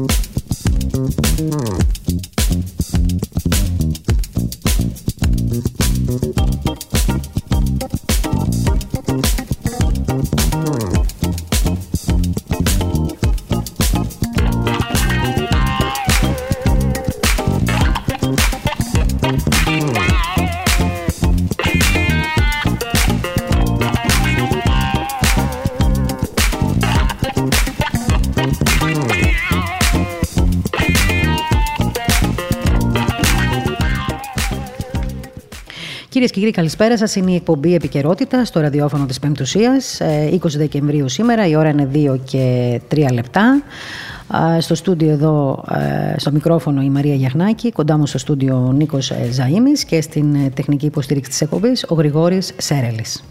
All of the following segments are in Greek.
Κυρίες και κύριοι, καλησπέρα σας. Είναι η εκπομπή Επικαιρότητα στο ραδιόφωνο της Πεμπτουσίας. 20 Δεκεμβρίου σήμερα, η ώρα είναι 2 και 3 λεπτά. Στο στούντιο εδώ, στο μικρόφωνο η Μαρία Γιαχνάκη, κοντά μου στο στούντιο ο Νίκος Ζαΐμης και στην τεχνική υποστήριξη της εκπομπής ο Γρηγόρης Σέρελης.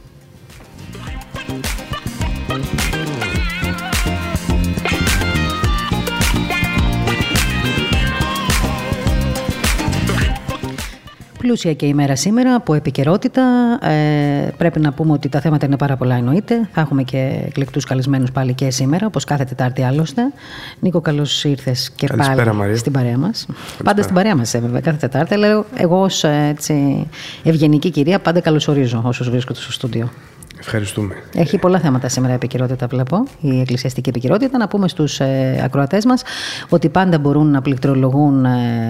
Πλούσια και η μέρα σήμερα από επικαιρότητα. Πρέπει να πούμε ότι τα θέματα είναι πάρα πολλά, εννοείται. Θα έχουμε και εκλεκτούς καλεσμένους πάλι και σήμερα, όπως κάθε Τετάρτη άλλωστε. Νίκο, καλώς ήρθες και πάλι Μαρία. Στην παρέα μας. Πάντα στην παρέα μας, βέβαια, κάθε Τετάρτη. Αλλά εγώ ως ευγενική κυρία πάντα καλωσορίζω όσους βρίσκονται στο στούντιο. Ευχαριστούμε. Έχει πολλά θέματα σήμερα επικαιρότητα, βλέπω, η εκκλησιαστική επικαιρότητα. Να πούμε στους ακροατές μας ότι πάντα μπορούν να πληκτρολογούν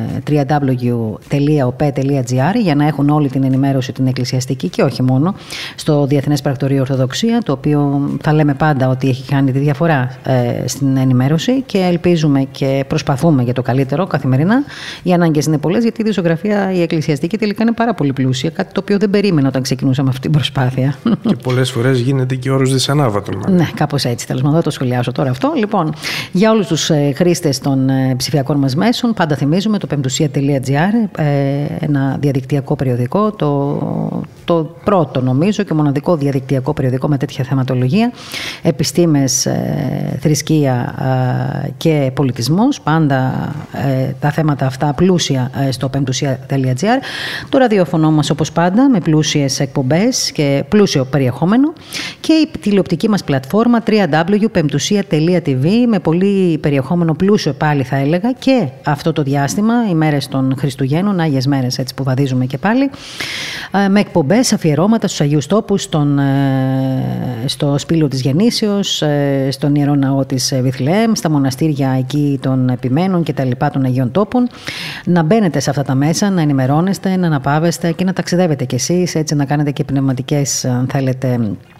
www.op.gr για να έχουν όλη την ενημέρωση την εκκλησιαστική και όχι μόνο στο Διεθνές Πρακτορείο Ορθοδοξία, το οποίο θα λέμε πάντα ότι έχει κάνει τη διαφορά στην ενημέρωση και ελπίζουμε και προσπαθούμε για το καλύτερο καθημερινά. Οι ανάγκες είναι πολλές, γιατί η δισογραφία η εκκλησιαστική τελικά είναι πάρα πολύ πλούσια, κάτι το οποίο δεν περίμενα όταν ξεκινούσαμε αυτή την προσπάθεια. Πολλές φορές γίνεται και όρος δυσανάβατον. Ναι, κάπως έτσι. Τέλος πάντων, δεν το σχολιάσω τώρα αυτό. Λοιπόν, για όλους τους χρήστες των ψηφιακών μας μέσων, πάντα θυμίζουμε το πεμπτουσία.gr, ένα διαδικτυακό περιοδικό, το πρώτο νομίζω και μοναδικό διαδικτυακό περιοδικό με τέτοια θεματολογία. Επιστήμες, θρησκεία και πολιτισμός. Πάντα τα θέματα αυτά πλούσια στο πεμπτουσία.gr. Το ραδιόφωνο μας, όπως πάντα, με πλούσιες εκπομπές και πλούσιο περιεχόμενο. Και η τηλεοπτική μας πλατφόρμα www.pemptusia.tv με πολύ περιεχόμενο πλούσιο πάλι θα έλεγα και αυτό το διάστημα, οι μέρες των Χριστουγέννων, Άγιες μέρες έτσι που βαδίζουμε και πάλι, με εκπομπές, αφιερώματα στους Αγίους Τόπους, στο Σπήλαιο της Γεννήσεως, στον Ιερό Ναό της Βιθλεέμ, στα μοναστήρια εκεί των Επιμένων και τα λοιπά των Αγίων Τόπων. Να μπαίνετε σε αυτά τα μέσα, να ενημερώνεστε, να αναπαύεστε και να ταξιδεύετε κι εσείς, έτσι να κάνετε και πνευματικές, αν θέλετε,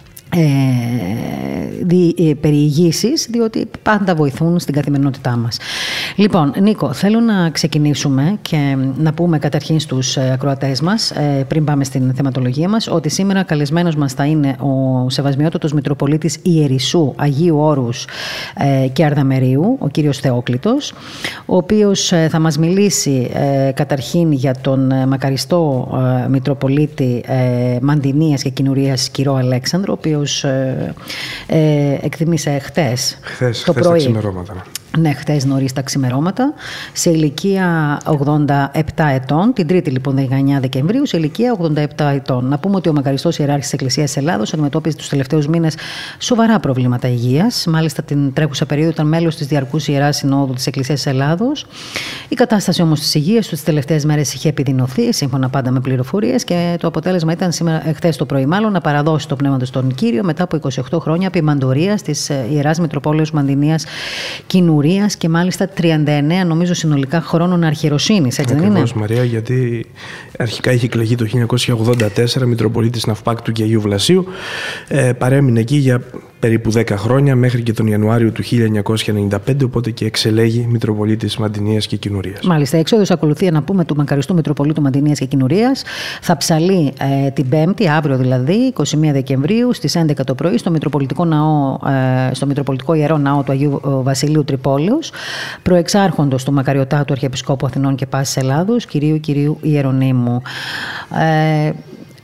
περιηγήσεις, διότι πάντα βοηθούν στην καθημερινότητά μας. Λοιπόν, Νίκο, θέλω να ξεκινήσουμε και να πούμε καταρχήν στους ακροατές μας, πριν πάμε στην θεματολογία μας, ότι σήμερα καλεσμένος μας θα είναι ο Σεβασμιότατος Μητροπολίτης Ιερισσού, Αγίου Όρους και Αρδαμερίου, ο κύριος Θεόκλητος, ο οποίος θα μας μιλήσει καταρχήν για τον μακαριστό Μητροπολίτη Μαντινίας και Κοινουρίας Κυρώ Αλέξανδρο, ο οποίος εκτιμήσε χτες το πρωί. Τα ξημερώματα. Ναι, χτες νωρίς τα ξημερώματα, σε ηλικία 87 ετών, την Τρίτη λοιπόν 19 Δεκεμβρίου, σε ηλικία 87 ετών. Να πούμε ότι ο μακαριστός ιεράρχης της Εκκλησίας της Ελλάδος αντιμετώπιζε τους τελευταίους μήνες σοβαρά προβλήματα υγείας. Μάλιστα την τρέχουσα περίοδο ήταν μέλος της Διαρκούς Ιεράς Συνόδου της Εκκλησίας της Ελλάδος. Η κατάσταση όμως της υγείας του τις τελευταίες μέρες είχε επιδεινωθεί, σύμφωνα πάντα με πληροφορίες, και το αποτέλεσμα ήταν χθες το πρωί, μάλλον, να παραδώσει το πνεύμα του στον Κύριο μετά από 28 χρόνια ποιμαντορίας της Ιεράς Μητροπόλεως Μαντινίας Κοινουρίας και μάλιστα 39 νομίζω συνολικά χρόνων αρχιεροσύνης, έτσι δεν είναι? Ακριβώς, Μαρία, γιατί αρχικά είχε εκλεγεί το 1984 Μητροπολίτης Ναυπάκτου και Αγίου Βλασίου. Παρέμεινε εκεί για περίπου 10 χρόνια μέχρι και τον Ιανουάριο του 1995, οπότε και εξελέγει Μητροπολίτης Μαντινίας και Κοινουρίας. Μάλιστα, εξόδος ακολουθία να πούμε του μακαριστού Μητροπολίτου Μαντινίας και Κοινουρίας. Θα ψαλεί την Πέμπτη, αύριο δηλαδή, 21 Δεκεμβρίου, στις 11 το πρωί, στο Μητροπολιτικό Ναό, στο Μητροπολιτικό Ιερό Ναό του Αγίου Βασιλείου Τρυπόλεως, προεξάρχοντος του Μακαριωτάτου Αρχιεπισκόπου Αθηνών και Πάσης Ελλάδος, κυρίου Ιερονύμου.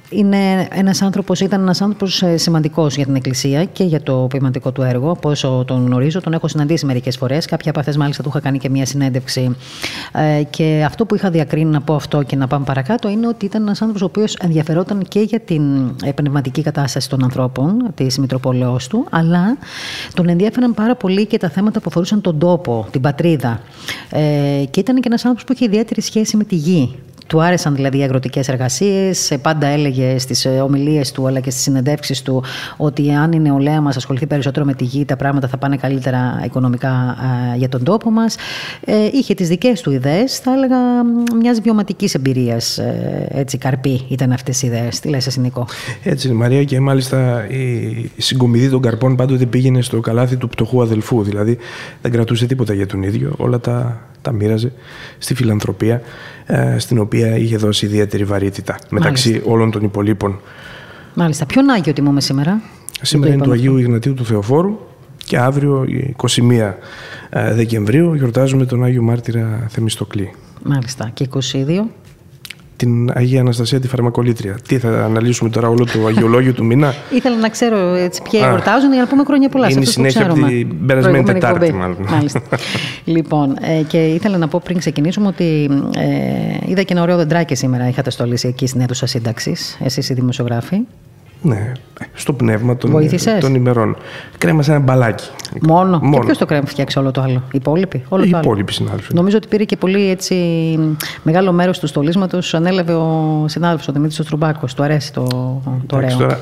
ήταν ένας άνθρωπος σημαντικός για την Εκκλησία και για το ποιηματικό του έργο. Από όσο τον γνωρίζω, τον έχω συναντήσει μερικές φορές. Κάποια από αυτές, μάλιστα, του είχα κάνει και μια συνέντευξη. Και αυτό που είχα διακρίνει, να πω αυτό και να πάμε παρακάτω, είναι ότι ήταν ένας άνθρωπος ο οποίος ενδιαφερόταν και για την πνευματική κατάσταση των ανθρώπων, της Μητροπόλεως του, αλλά τον ενδιαφέραν πάρα πολύ και τα θέματα που αφορούσαν τον τόπο, την πατρίδα. Και ήταν και ένας άνθρωπος που είχε ιδιαίτερη σχέση με τη γη. Του άρεσαν δηλαδή οι αγροτικές εργασίες, πάντα έλεγε στις ομιλίες του αλλά και στις συνεντεύξεις του ότι αν η νεολαία μας ασχοληθεί περισσότερο με τη γη, τα πράγματα θα πάνε καλύτερα οικονομικά για τον τόπο μας. Είχε τις δικές του ιδέες, θα έλεγα μιας βιωματικής εμπειρίας, έτσι, καρπή ήταν αυτές οι ιδέες. Τι λες εσύ, Νίκο? Έτσι είναι, Μαρία, και μάλιστα η συγκομιδή των καρπών πάντοτε πήγαινε στο καλάθι του πτωχού αδελφού, δηλαδή δεν κρατούσε τίποτα για τον ίδιο, όλα τα μοίραζε στη φιλανθρωπία, στην οποία είχε δώσει ιδιαίτερη βαρύτητα μεταξύ όλων των υπολείπων. Μάλιστα. Ποιον Άγιο τιμούμε σήμερα? Σήμερα είναι του Αγίου Ιγνατίου του Θεοφόρου και αύριο, 21 Δεκεμβρίου, γιορτάζουμε τον Άγιο Μάρτυρα Θεμιστοκλή. Μάλιστα. Και 22? Την Αγία Αναστασία τη Φαρμακολήτρια. Τι θα αναλύσουμε τώρα, όλο το αγιολόγιο του μήνα? Ήθελα να ξέρω ποιοι εορτάζουν για να πούμε χρόνια πολλά. Είναι η συνέχεια από την περασμένη Τετάρτη, μάλλον. Μάλιστα. Λοιπόν, και ήθελα να πω πριν ξεκινήσουμε ότι είδα και ένα ωραίο δεντράκι σήμερα. Είχατε στολίσει εκεί στην αίθουσα σύνταξης, εσείς οι δημοσιογράφοι. Ναι, στο πνεύμα των ημερών. Κρέμασα ένα μπαλάκι. Μόνο. Και ποιος το φτιάξει όλο το άλλο? Οι υπόλοιποι? Οι υπόλοιποι συνάδελφοι. Νομίζω ότι πήρε και πολύ έτσι μεγάλο μέρος του στολίσματος. Ανέλαβε ο συνάδελφος ο Δημήτρης Στρουμπάκος. Του αρέσει το ωραίο. Τώρα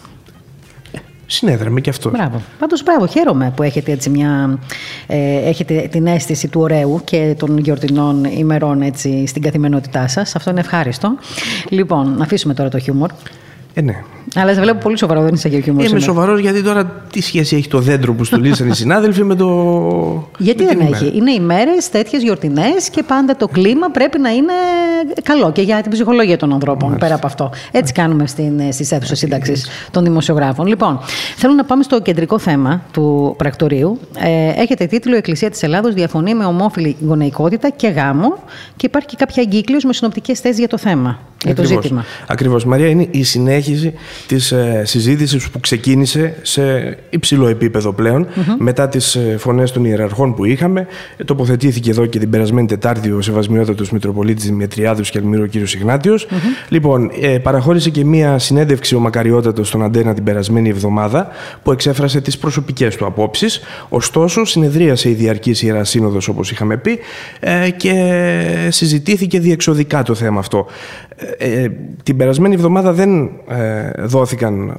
συνέδραμε και αυτό. Μπράβο. Πάντως, μπράβο. Χαίρομαι που έχετε έτσι έχετε την αίσθηση του ωραίου και των γιορτινών ημερών έτσι στην καθημερινότητά σας. Αυτό είναι ευχάριστο. Λοιπόν, να αφήσουμε τώρα το χιούμορ. Ναι. Αλλά σε βλέπω πολύ σοβαρό, δεν είσαι για χιούμορ. Είμαι σοβαρός, γιατί τώρα τι σχέση έχει το δέντρο που στολίσαν οι συνάδελφοι με το. Γιατί δεν έχει? Είναι ημέρες τέτοιες γιορτινές και πάντα το κλίμα πρέπει να είναι καλό και για την ψυχολογία των ανθρώπων. Μάλιστα. Πέρα από αυτό. Έτσι κάνουμε στις αίθουσες σύνταξης των δημοσιογράφων. Λοιπόν, θέλω να πάμε στο κεντρικό θέμα του πρακτορείου. Έχετε τίτλο: «Η Εκκλησία της Ελλάδος διαφωνεί με ομόφυλη γονεϊκότητα και γάμο», και υπάρχει και κάποια εγκύκλειος με συνοπτικές θέσεις για το θέμα. Για το ζήτημα. Ακριβώς, Μαρία, είναι η συνέχιση της συζήτησης που ξεκίνησε σε υψηλό επίπεδο πλέον, μετά τις φωνές των ιεραρχών που είχαμε. Τοποθετήθηκε εδώ και την περασμένη Τετάρτη ο Σεβασμιότατος Μητροπολίτης Δημητριάδος και Αλμύρου κ. Ιγνάτιος. Λοιπόν, παραχώρησε και μία συνέντευξη ο Μακαριότατος στον Αντένα την περασμένη εβδομάδα, που εξέφρασε τις προσωπικές του απόψεις. Ωστόσο, συνεδρίασε η Διαρκής Ιερά Σύνοδος, όπως είχαμε πει, και συζητήθηκε διεξοδικά το θέμα αυτό. Την περασμένη εβδομάδα δεν δόθηκαν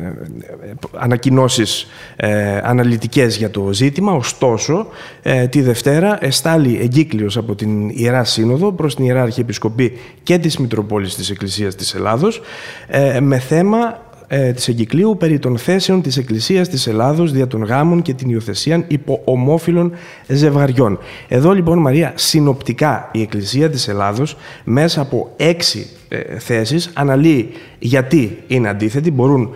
ανακοινώσεις αναλυτικές για το ζήτημα. Ωστόσο, τη Δευτέρα εστάλει εγκύκλειος από την Ιερά Σύνοδο προς την Ιερά Αρχιεπισκοπή και της Μητροπόλης της Εκκλησίας της Ελλάδος, με θέμα της εγκυκλίου περί των θέσεων της Εκκλησίας της Ελλάδος δια των γάμων και την υιοθεσίαν υπό ομόφυλων ζευγαριών. Εδώ λοιπόν, Μαρία, συνοπτικά η Εκκλησία της Ελλάδος μέσα από 6 θέσεις αναλύει γιατί είναι αντίθετη. Μπορούν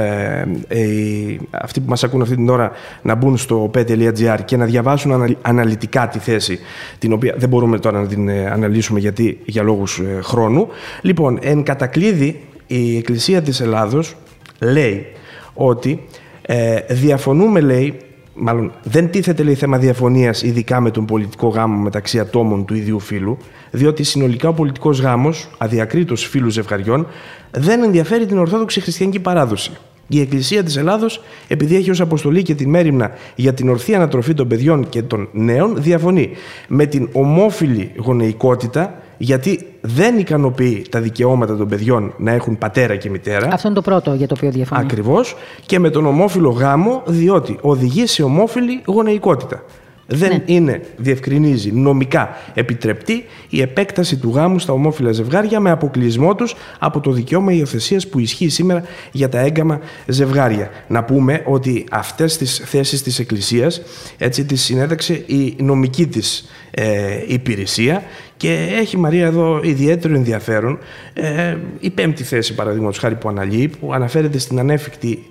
αυτοί που μας ακούν αυτή την ώρα να μπουν στο p.gr και να διαβάσουν αναλυτικά τη θέση, την οποία δεν μπορούμε τώρα να την αναλύσουμε για λόγους χρόνου. Λοιπόν, εν κατακλείδη, η Εκκλησία της Ελλάδος λέει ότι διαφωνούμε, λέει, μάλλον δεν τίθεται, λέει, θέμα διαφωνίας ειδικά με τον πολιτικό γάμο μεταξύ ατόμων του ίδιου φύλου, διότι συνολικά ο πολιτικός γάμος, αδιακρίτως φύλου ζευγαριών, δεν ενδιαφέρει την Ορθόδοξη Χριστιανική παράδοση. Η Εκκλησία της Ελλάδος, επειδή έχει ως αποστολή και τη μέριμνα για την ορθή ανατροφή των παιδιών και των νέων, διαφωνεί με την ομόφυλη γονεϊκότητα, γιατί δεν ικανοποιεί τα δικαιώματα των παιδιών να έχουν πατέρα και μητέρα. Αυτό είναι το πρώτο για το οποίο διαφωνεί. Ακριβώς. Και με τον ομόφυλο γάμο, διότι οδηγεί σε ομόφυλη γονεϊκότητα. Δεν είναι, διευκρινίζει, νομικά επιτρεπτή η επέκταση του γάμου στα ομόφυλα ζευγάρια, με αποκλεισμό τους από το δικαίωμα υιοθεσίας που ισχύει σήμερα για τα έγκαμα ζευγάρια. Να πούμε ότι αυτές τις θέσεις της Εκκλησίας, έτσι, τις συνέταξε η νομική της υπηρεσία, και έχει, Μαρία, εδώ ιδιαίτερο ενδιαφέρον η 5η θέση, παραδείγματος χάρη, που αναλύει, που αναφέρεται στην ανέφικτη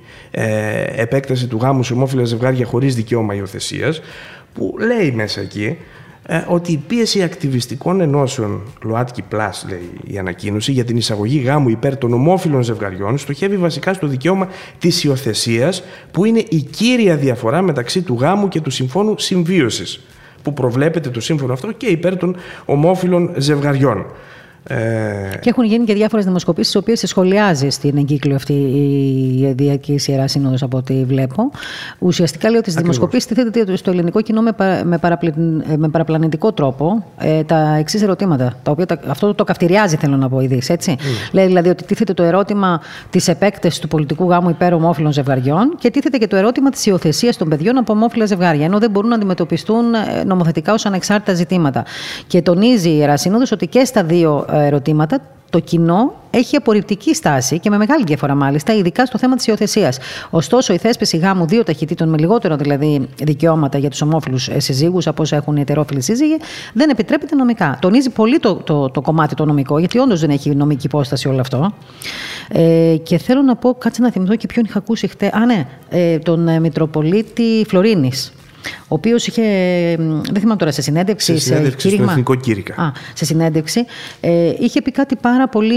επέκταση του γάμου σε ομόφυλα ζευγάρια χωρίς δικαίωμα υιοθεσίας, που λέει μέσα εκεί ότι η πίεση ακτιβιστικών ενώσεων ΛΟΑΤΚΙ +, λέει η ανακοίνωση, για την εισαγωγή γάμου υπέρ των ομόφυλων ζευγαριών στοχεύει βασικά στο δικαίωμα της υιοθεσίας, που είναι η κύρια διαφορά μεταξύ του γάμου και του συμφώνου συμβίωσης, που προβλέπεται το σύμφωνο αυτό και υπέρ των ομόφυλων ζευγαριών. Και έχουν γίνει και διάφορες δημοσκοπήσεις, τις οποίες σχολιάζει στην εγκύκλιο αυτή η Διαρκής Ιερά Σύνοδος, από ό,τι βλέπω. Ουσιαστικά λέει ότι στις δημοσκοπήσεις τίθεται στο ελληνικό κοινό με παραπλανητικό τρόπο τα εξής ερωτήματα. Τα οποία αυτό το καυτηριάζει, θέλω να πω, η Δύση, έτσι. Λέει δηλαδή ότι τίθεται το ερώτημα της επέκτασης του πολιτικού γάμου υπέρ ομόφυλων ζευγαριών και τίθεται και το ερώτημα της υιοθεσίας των παιδιών από ομόφυλα ζευγάρια, ενώ δεν μπορούν να αντιμετωπιστούν νομοθετικά ως ανεξάρτητα ζητήματα. Και τονίζει η Ιερά Σύνοδος ότι και στα δύο ερωτήματα το κοινό έχει απορριπτική στάση και με μεγάλη διαφορά μάλιστα, ειδικά στο θέμα της υιοθεσίας. Ωστόσο, η θέσπιση γάμου δύο ταχυτήτων, με λιγότερο δηλαδή δικαιώματα για τους ομόφυλους συζύγους από όσα έχουν οι ετερόφιλοι σύζυγοι, δεν επιτρέπεται νομικά. Τονίζει πολύ το κομμάτι το νομικό, γιατί όντως δεν έχει νομική υπόσταση όλο αυτό. Και θέλω να πω, κάτσε να θυμηθώ και ποιον είχα ακούσει χτες. Τον Μητροπολίτη Φλωρίνης, ο οποίος είχε, δεν θυμάμαι τώρα, σε συνέντευξη στον Εθνικό Κήρυκα. Σε συνέντευξη, είχε πει κάτι πάρα πολύ,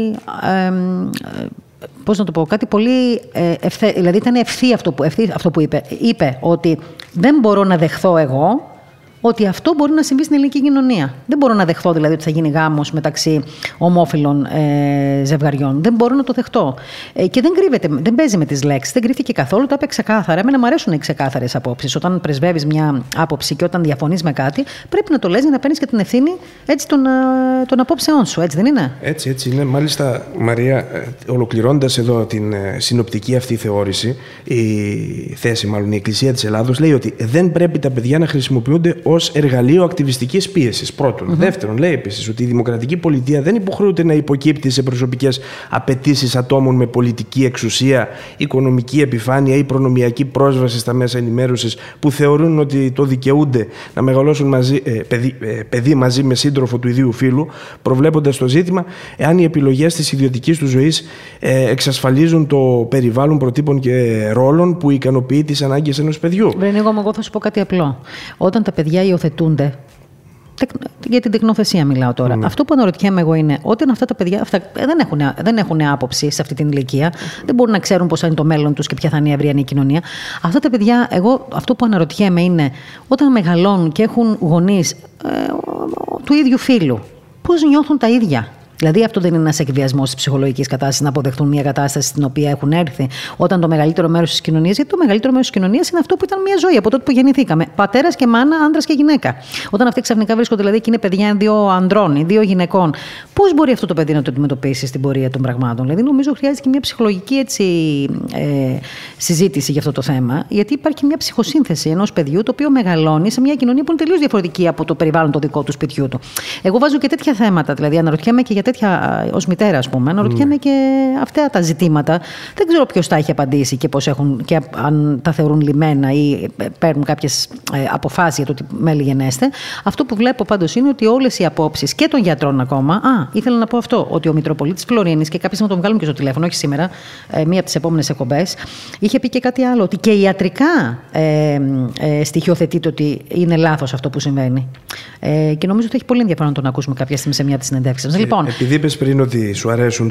πώς να το πω, κάτι πολύ δηλαδή ήταν ευθύ αυτό που είπε. Είπε ότι δεν μπορώ να δεχθώ εγώ ότι αυτό μπορεί να συμβεί στην ελληνική κοινωνία. Δεν μπορώ να δεχθώ δηλαδή ότι θα γίνει γάμος μεταξύ ομόφυλων ζευγαριών. Δεν μπορώ να το δεχτώ. Και δεν κρύβεται, δεν παίζει με τις λέξεις, δεν κρύφτηκε καθόλου, το είπε ξεκάθαρα. Εμένα μου αρέσουν οι ξεκάθαρες απόψεις. Όταν πρεσβεύεις μια άποψη και όταν διαφωνείς με κάτι, πρέπει να το λες για να παίρνεις και την ευθύνη έτσι των απόψεών σου, έτσι δεν είναι? Έτσι είναι. Μάλιστα, Μαρία, ολοκληρώνοντας εδώ την συνοπτική αυτή θεώρηση, η Εκκλησία της Ελλάδος λέει ότι δεν πρέπει τα παιδιά να χρησιμοποιούνται ως εργαλείο ακτιβιστικής πίεσης. Πρώτον. Δεύτερον, λέει επίσης ότι η δημοκρατική πολιτεία δεν υποχρεούται να υποκύπτει σε προσωπικές απαιτήσεις ατόμων με πολιτική εξουσία, οικονομική επιφάνεια ή προνομιακή πρόσβαση στα μέσα ενημέρωσης που θεωρούν ότι το δικαιούνται να μεγαλώσουν παιδί μαζί με σύντροφο του ιδίου φύλου, προβλέποντας το ζήτημα εάν οι επιλογές της ιδιωτικής του ζωής εξασφαλίζουν το περιβάλλον προτύπων και ρόλων που ικανοποιεί τις ανάγκες ενός παιδιού. Εγώ θα σου πω κάτι απλό. Όταν τα παιδιά υιοθετούνται, για την τεκνοθεσία μιλάω τώρα. Αυτό που αναρωτιέμαι εγώ είναι όταν αυτά τα παιδιά δεν έχουν άποψη σε αυτή την ηλικία, δεν μπορούν να ξέρουν πώς θα είναι το μέλλον τους και ποια θα είναι η αυριανή κοινωνία. Αυτά τα παιδιά, εγώ αυτό που αναρωτιέμαι είναι όταν μεγαλώνουν και έχουν γονείς του ίδιου φύλου, πώς νιώθουν τα ίδια. Δηλαδή, αυτό δεν είναι ένας εκβιασμός της ψυχολογικής κατάστασης, να αποδεχτούν μια κατάσταση στην οποία έχουν έρθει όταν το μεγαλύτερο μέρος της κοινωνίας, γιατί το μεγαλύτερο μέρος της κοινωνίας είναι αυτό που ήταν μια ζωή από τότε που γεννηθήκαμε. Πατέρας και μάνα, άντρας και γυναίκα. Όταν αυτοί ξαφνικά βρίσκονται, δηλαδή, και είναι παιδιά δύο ανδρών ή δύο γυναικών, πώς μπορεί αυτό το παιδί να το αντιμετωπίσει στην πορεία των πραγμάτων? Δηλαδή, νομίζω χρειάζεται και μια ψυχολογική συζήτηση για αυτό το θέμα, γιατί υπάρχει μια ψυχοσύνθεση ενός παιδιού το οποίο μεγαλώνει σε μια κοινωνία που είναι τελείως διαφορετική από το περιβάλλον το δικό του σπιτιού του. Εγώ βάζω και τέτοια θέματα, δηλαδή, αναρωτιέμαι και για τέτοια, ως μητέρα, ας πούμε, αναρωτιέμαι και αυτά τα ζητήματα. Δεν ξέρω ποιος τα έχει απαντήσει και πώς έχουν, και αν τα θεωρούν λυμμένα ή παίρνουν κάποιες αποφάσεις για το τι μέλη γενέστε. Αυτό που βλέπω πάντως είναι ότι όλες οι απόψεις και των γιατρών ακόμα. Ήθελα να πω αυτό, ότι ο Μητροπολίτης Φλωρίνης, και κάποιες να τον βγάλουμε και στο τηλέφωνο, όχι σήμερα, μία από τις επόμενες εκπομπές, είχε πει και κάτι άλλο, ότι και ιατρικά στοιχειοθετείται ότι είναι λάθος αυτό που συμβαίνει. Και νομίζω ότι έχει πολύ ενδιαφέρον να τον ακούσουμε κάποια στιγμή σε μια από τις συνεντεύξεις μας. Λοιπόν, επειδή είπες πριν ότι σου αρέσουν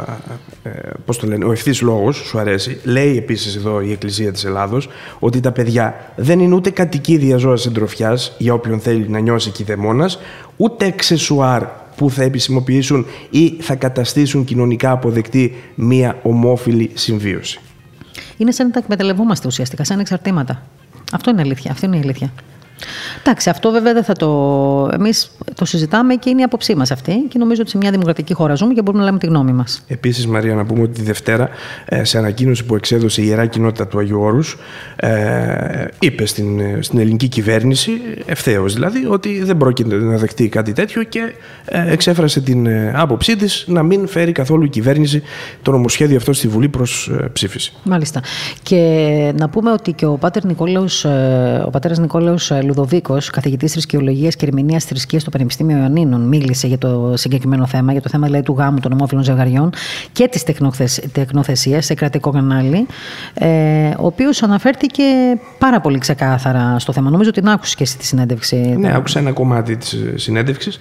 ο ευθύς λόγος, σου αρέσει, λέει επίσης εδώ η Εκκλησία της Ελλάδος ότι τα παιδιά δεν είναι ούτε κατοικίδια ζώα συντροφιάς για όποιον θέλει να νιώσει κηδεμόνας, ούτε εξεσουάρ που θα επισημοποιήσουν ή θα καταστήσουν κοινωνικά αποδεκτή μία ομόφυλη συμβίωση. Είναι σαν να τα εκμεταλλευόμαστε ουσιαστικά, σαν εξαρτήματα. Αυτό είναι αλήθεια. Αυτή είναι η αλήθεια. Εντάξει, αυτό βέβαια δεν θα εμείς το συζητάμε και είναι η άποψή μας αυτή και νομίζω ότι σε μια δημοκρατική χώρα ζούμε και μπορούμε να λέμε τη γνώμη μας. Επίσης, Μαρία, να πούμε ότι τη Δευτέρα, σε ανακοίνωση που εξέδωσε η Ιερά Κοινότητα του Αγίου Όρους, είπε στην ελληνική κυβέρνηση, ευθέως δηλαδή, ότι δεν πρόκειται να δεχτεί κάτι τέτοιο και εξέφρασε την άποψή της να μην φέρει καθόλου η κυβέρνηση το νομοσχέδιο αυτό στη Βουλή προς ψήφιση. Μάλιστα. Και να πούμε ότι και ο πατέρας Νικόλαος Λουδοβίκος Δήμαρχος, καθηγητής θρησκεολογίας και ερμηνείας θρησκείας στο Πανεπιστήμιο Ιωαννίνων, μίλησε για το συγκεκριμένο θέμα, για το θέμα δηλαδή, του γάμου των ομόφυλων ζευγαριών και της τεκνοθεσίας σε κρατικό κανάλι, ο οποίος αναφέρθηκε πάρα πολύ ξεκάθαρα στο θέμα. Νομίζω ότι την άκουσες και εσύ τη συνέντευξη. Ναι, άκουσα ένα κομμάτι της συνέντευξης,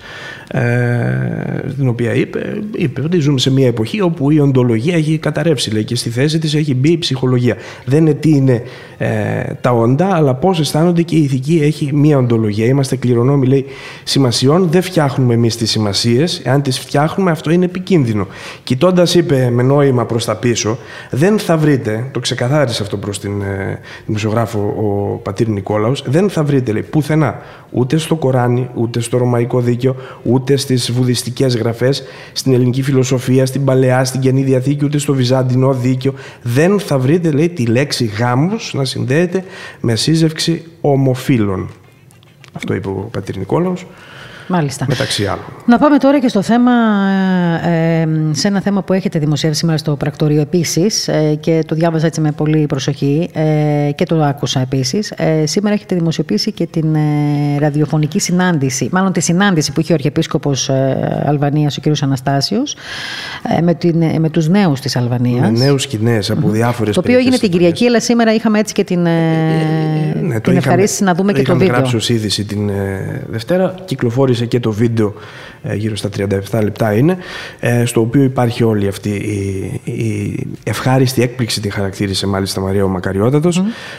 την οποία είπε ότι ζούμε σε μια εποχή όπου η οντολογία έχει καταρρεύσει, λέει, και στη θέση της έχει μπει η ψυχολογία. Δεν είναι τι είναι τα όντα, αλλά πώς αισθάνονται, και η ηθική έχει μια οντολογία. Είμαστε κληρονόμοι, λέει, σημασιών. Δεν φτιάχνουμε εμείς τις σημασίες. Εάν τις φτιάχνουμε, αυτό είναι επικίνδυνο. Κοιτώντας, είπε με νόημα προς τα πίσω, δεν θα βρείτε, το ξεκαθάρισε αυτό προς την δημοσιογράφο ο πατήρ Νικόλαος, δεν θα βρείτε, λέει, πουθενά, ούτε στο Κοράνι, ούτε στο Ρωμαϊκό Δίκαιο, ούτε στις βουδιστικές γραφές, στην ελληνική φιλοσοφία, στην Παλαιά, στην Καινή Διαθήκη, ούτε στο Βυζαντινό Δίκαιο. Δεν θα βρείτε, λέει, τη λέξη γάμος να συνδέεται με σύζευξη ομοφύλων. Αυτό είπε ο πατήρ Νικόλαος. Μάλιστα. Μεταξύ άλλων. Να πάμε τώρα και στο θέμα, σε ένα θέμα που έχετε δημοσιεύσει σήμερα στο πρακτορείο επίσης, και το διάβαζα έτσι με πολύ προσοχή και το άκουσα επίσης. Σήμερα έχετε δημοσιοποιήσει και την ραδιοφωνική συνάντηση, μάλλον τη συνάντηση που είχε ο Αρχιεπίσκοπος Αλβανίας, ο κ. Αναστάσιος, με τους νέους της Αλβανίας. Με νέους και νέες από διάφορες. Το οποίο έγινε την Κυριακή, αλλά σήμερα είχαμε έτσι και την ευχαρίστηση να δούμε και το βίντεο. Είχαμε γράψει ως είδηση την Δευτέρα, κυκλοφόρησε και το βίντεο, γύρω στα 37 λεπτά είναι, στο οποίο υπάρχει όλη αυτή η ευχάριστη έκπληξη, τη χαρακτήρισε μάλιστα Μαρία ο Μακαριότατος.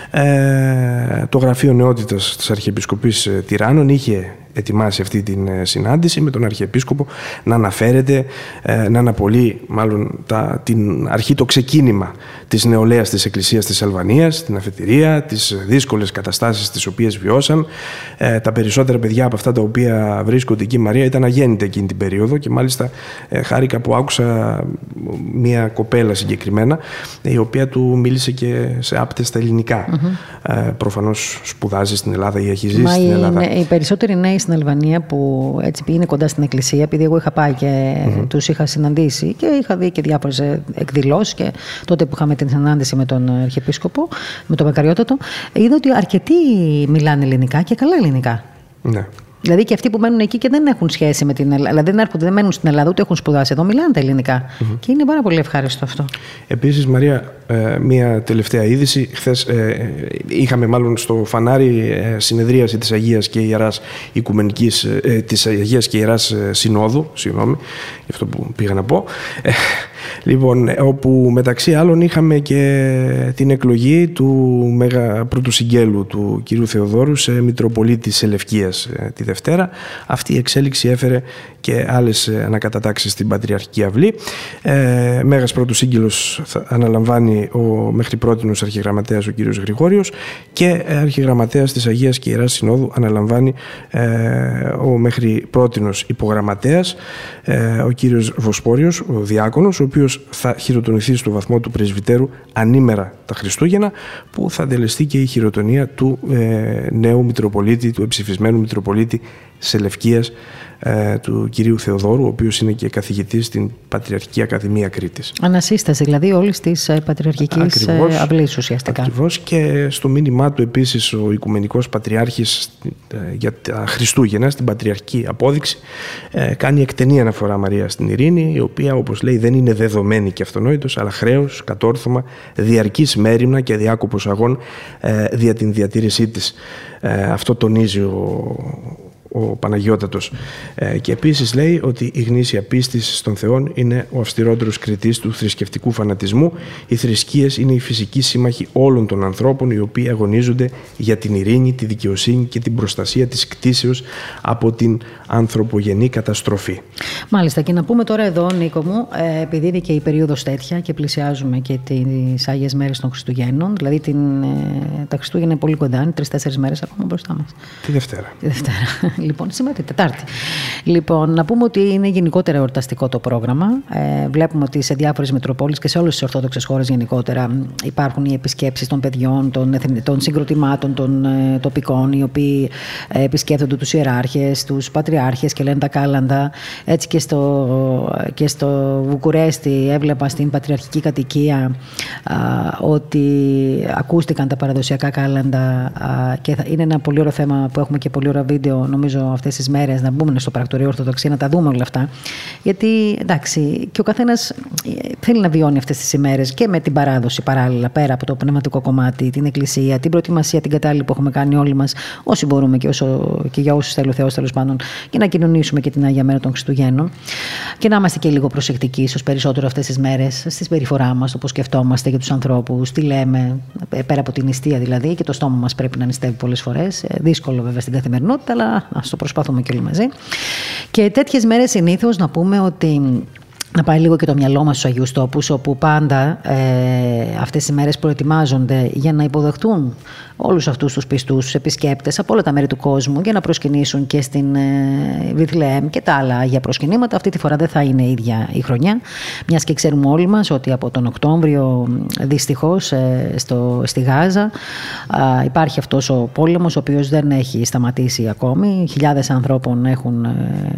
Το Γραφείο Νεότητας της Αρχιεπισκοπής Τυράννων είχε ετοιμάσει αυτή την συνάντηση με τον Αρχιεπίσκοπο να αναφέρεται, να αναπολύει μάλλον την αρχή, το ξεκίνημα της νεολαίας της Εκκλησίας της Αλβανίας, την αφετηρία, τις δύσκολες καταστάσεις τις οποίες βιώσαν. Τα περισσότερα παιδιά από αυτά τα οποία βρίσκονται εκεί, Μαρία, ήταν αγέννητα εκείνη την περίοδο, και μάλιστα χάρηκα που άκουσα μια κοπέλα συγκεκριμένα, η οποία του μίλησε και σε άπτες στα ελληνικά. Προφανώς σπουδάζει στην Ελλάδα ή έχει ζήσει στην Ελλάδα. Οι περισσότεροι νέοι στην Αλβανία που έτσι είναι κοντά στην Εκκλησία, επειδή εγώ είχα πάει και τους είχα συναντήσει και είχα δει και διάφορες εκδηλώσεις, και τότε που είχαμε την συνάντηση με τον Αρχιεπίσκοπο, με τον Μακαριότατο, είδα ότι αρκετοί μιλάνε ελληνικά και καλά ελληνικά. Ναι. Δηλαδή και αυτοί που μένουν εκεί και δεν έχουν σχέση με την Ελλάδα, δηλαδή δεν μένουν στην Ελλάδα, ούτε έχουν σπουδάσει εδώ, μιλάνε τα ελληνικά. Και είναι πάρα πολύ ευχάριστο αυτό. Επίσης, Μαρία, μία τελευταία είδηση. Χθες είχαμε μάλλον στο Φανάρι συνεδρίαση της Αγίας και Ιεράς Οικουμενικής, της Αγίας και Ιεράς Συνόδου, συγγνώμη, γι' αυτό που πήγα να πω. Λοιπόν, όπου μεταξύ άλλων είχαμε και την εκλογή του Μέγα Πρώτου Συγγέλου του κ. Θεοδόρου σε Μητροπολίτη Σελευκίας τη Δευτέρα. Αυτή η εξέλιξη έφερε και άλλες ανακατατάξεις στην Πατριαρχική Αυλή. Μέγας Πρώτου Σύγγελος αναλαμβάνει ο μέχρι πρότινος αρχιγραμματέας ο κ. Γρηγόριος, και αρχιγραμματέας της Αγίας και Ιεράς Συνόδου αναλαμβάνει ο μέχρι πρότινος υπογραμματέας ο κ. Βοσπόριος, ο διάκονος, ο οποίος θα χειροτονηθεί στο βαθμό του πρεσβυτέρου ανήμερα τα Χριστούγεννα, που θα τελεστεί και η χειροτονία του νέου Μητροπολίτη, του εψηφισμένου Μητροπολίτη Σελευκίας, του κυρίου Θεοδόρου, ο οποίος είναι και καθηγητής στην Πατριαρχική Ακαδημία Κρήτης. Ανασύσταση δηλαδή όλης της Πατριαρχικής Αυλής ουσιαστικά. Ακριβώς, και στο μήνυμά του επίσης ο Οικουμενικός Πατριάρχης για τα Χριστούγεννα, στην Πατριαρχική Απόδειξη, κάνει εκτενή αναφορά, Μαρία, στην ειρήνη, η οποία, όπως λέει, δεν είναι δεδομένη και αυτονόητος, αλλά χρέος, κατόρθωμα, διαρκής μέριμνα και διάκοπος αγών δια την διατήρησή της. Αυτό τονίζει ο Παναγιώτατος. Και επίσης λέει ότι η γνήσια πίστη στον Θεόν είναι ο αυστηρότερος κριτής του θρησκευτικού φανατισμού. Οι θρησκείες είναι οι φυσικοί σύμμαχοι όλων των ανθρώπων, οι οποίοι αγωνίζονται για την ειρήνη, τη δικαιοσύνη και την προστασία της κτήσεως από την ανθρωπογενή καταστροφή. Μάλιστα, και να πούμε τώρα εδώ, Νίκο μου, επειδή είναι και η περίοδος τέτοια και πλησιάζουμε και τις Άγιες Μέρες των Χριστουγέννων, δηλαδή τα Χριστούγεννα είναι πολύ κοντά, είναι 3-4 μέρες ακόμα μπροστά μας. Τη Δευτέρα. Λοιπόν, σήμερα Τετάρτη. Λοιπόν, να πούμε ότι είναι γενικότερα εορταστικό το πρόγραμμα. Βλέπουμε ότι σε διάφορες Μητροπόλεις και σε όλες τις ορθόδοξες χώρες γενικότερα υπάρχουν οι επισκέψεις των παιδιών, των συγκροτημάτων, των τοπικών, οι οποίοι επισκέπτονται τους ιεράρχες, τους πατριάρχες και λένε τα κάλαντα. Έτσι και στο Βουκουρέστι έβλεπα στην πατριαρχική κατοικία ότι ακούστηκαν τα παραδοσιακά κάλαντα και είναι ένα πολύ ωραίο θέμα που έχουμε και πολύ ωραίο βίντεο νομίζω αυτές τις μέρες να μπούμε στο Πρακτορείο Ορθοδοξία να τα δούμε όλα αυτά, γιατί εντάξει και ο καθένας θέλει να βιώνει αυτές τις ημέρες και με την παράδοση παράλληλα, πέρα από το πνευματικό κομμάτι, την εκκλησία, την προετοιμασία, την κατάλληλη που έχουμε κάνει όλοι μας όσοι μπορούμε και για όσους θέλει ο Θεός τέλος πάντων, και να κοινωνήσουμε και την Άγια Μέρα των Χριστουγέννων και να είμαστε και λίγο προσεκτικοί ίσως περισσότερο αυτές τις μέρες στη συμπεριφορά μας, το πώς σκεφτόμαστε για τους ανθρώπους, τι λέμε, πέρα από την νηστεία δηλαδή, και το στόμα μας πρέπει να νηστεύει πολλές φορές. Δύσκολο βέβαια στην καθημερινότητα, αλλά ας το προσπαθούμε και όλοι μαζί. Και τέτοιες μέρες συνήθως να πούμε ότι να πάει λίγο και το μυαλό μας στους Αγίους Τόπους, όπου πάντα αυτές οι μέρες προετοιμάζονται για να υποδεχτούν όλους αυτούς τους πιστούς επισκέπτες από όλα τα μέρη του κόσμου για να προσκυνήσουν και στην Βιθλεέμ και τα άλλα Αγία προσκυνήματα. Αυτή τη φορά δεν θα είναι ίδια η χρονιά, μιας και ξέρουμε όλοι μας ότι από τον Οκτώβριο δυστυχώς στη Γάζα υπάρχει αυτός ο πόλεμος ο οποίος δεν έχει σταματήσει ακόμη. Χιλιάδες ανθρώπων έχουν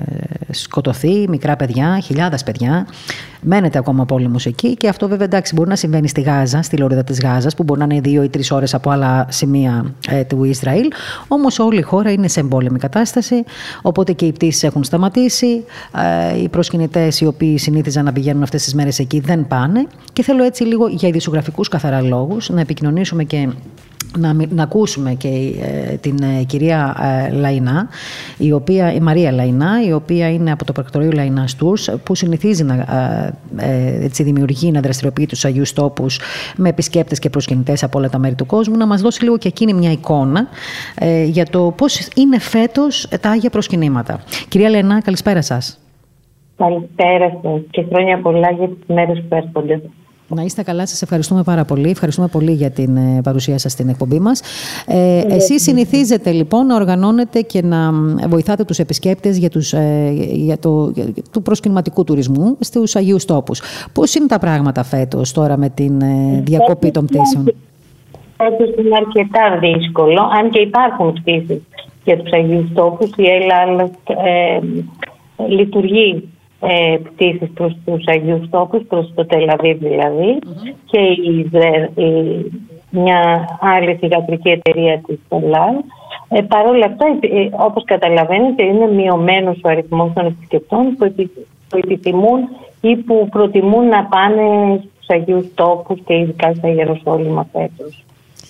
σκοτωθεί, μικρά παιδιά, χιλιάδες παιδιά. Μένεται ακόμα πόλεμος εκεί και αυτό βέβαια εντάξει μπορεί να συμβαίνει στη Γάζα, στη λωρίδα της Γάζας που μπορεί να είναι 2 ή 3 ώρες από άλλα σημεία του Ισραήλ. Όμως όλη η χώρα είναι σε εμπόλεμη κατάσταση, οπότε και οι πτήσεις έχουν σταματήσει. Οι προσκυνητές οι οποίοι συνήθιζαν να πηγαίνουν αυτές τις μέρες εκεί δεν πάνε και θέλω έτσι λίγο για ειδησιογραφικούς καθαρά λόγους να επικοινωνήσουμε και να ακούσουμε και την κυρία Λαϊνά, η Μαρία Λαϊνά, η οποία είναι από το Πρακτορείο Λαϊνάς Tours, που συνηθίζει να δημιουργεί, να δραστηριοποιεί τους Αγίους Τόπους με επισκέπτες και προσκυνητές από όλα τα μέρη του κόσμου, να μας δώσει λίγο και εκείνη μια εικόνα για το πώς είναι φέτος τα Άγια Προσκυνήματα. Κυρία Λαϊνά, καλησπέρα σας. Καλησπέρα σας και χρόνια πολλά για τις μέρες που έρχονται. Να είστε καλά, σας ευχαριστούμε πάρα πολύ. Ευχαριστούμε πολύ για την παρουσία σας στην εκπομπή μας. Εσείς συνηθίζετε λοιπόν να οργανώνετε και να βοηθάτε τους επισκέπτες του προσκυνηματικού τουρισμού στους Αγίους Τόπους. Πώς είναι τα πράγματα φέτος τώρα με την διακοπή των πτήσεων? Φέτος είναι αρκετά δύσκολο, αν και υπάρχουν πτήσεις για τους Αγίους Τόπους. Η Ελλάδα λειτουργεί πτήσεις προς τους Αγίους Τόπους, προς το Τελαβίβ δηλαδή, και μια άλλη θυγατρική εταιρεία της Ελλάδα. Παρ' όλα αυτά, όπως καταλαβαίνετε, είναι μειωμένος ο αριθμός των επισκεπτών που επιθυμούν ή που προτιμούν να πάνε στους Αγίους Τόπους και ειδικά στα Ιεροσόλυμα φέτος.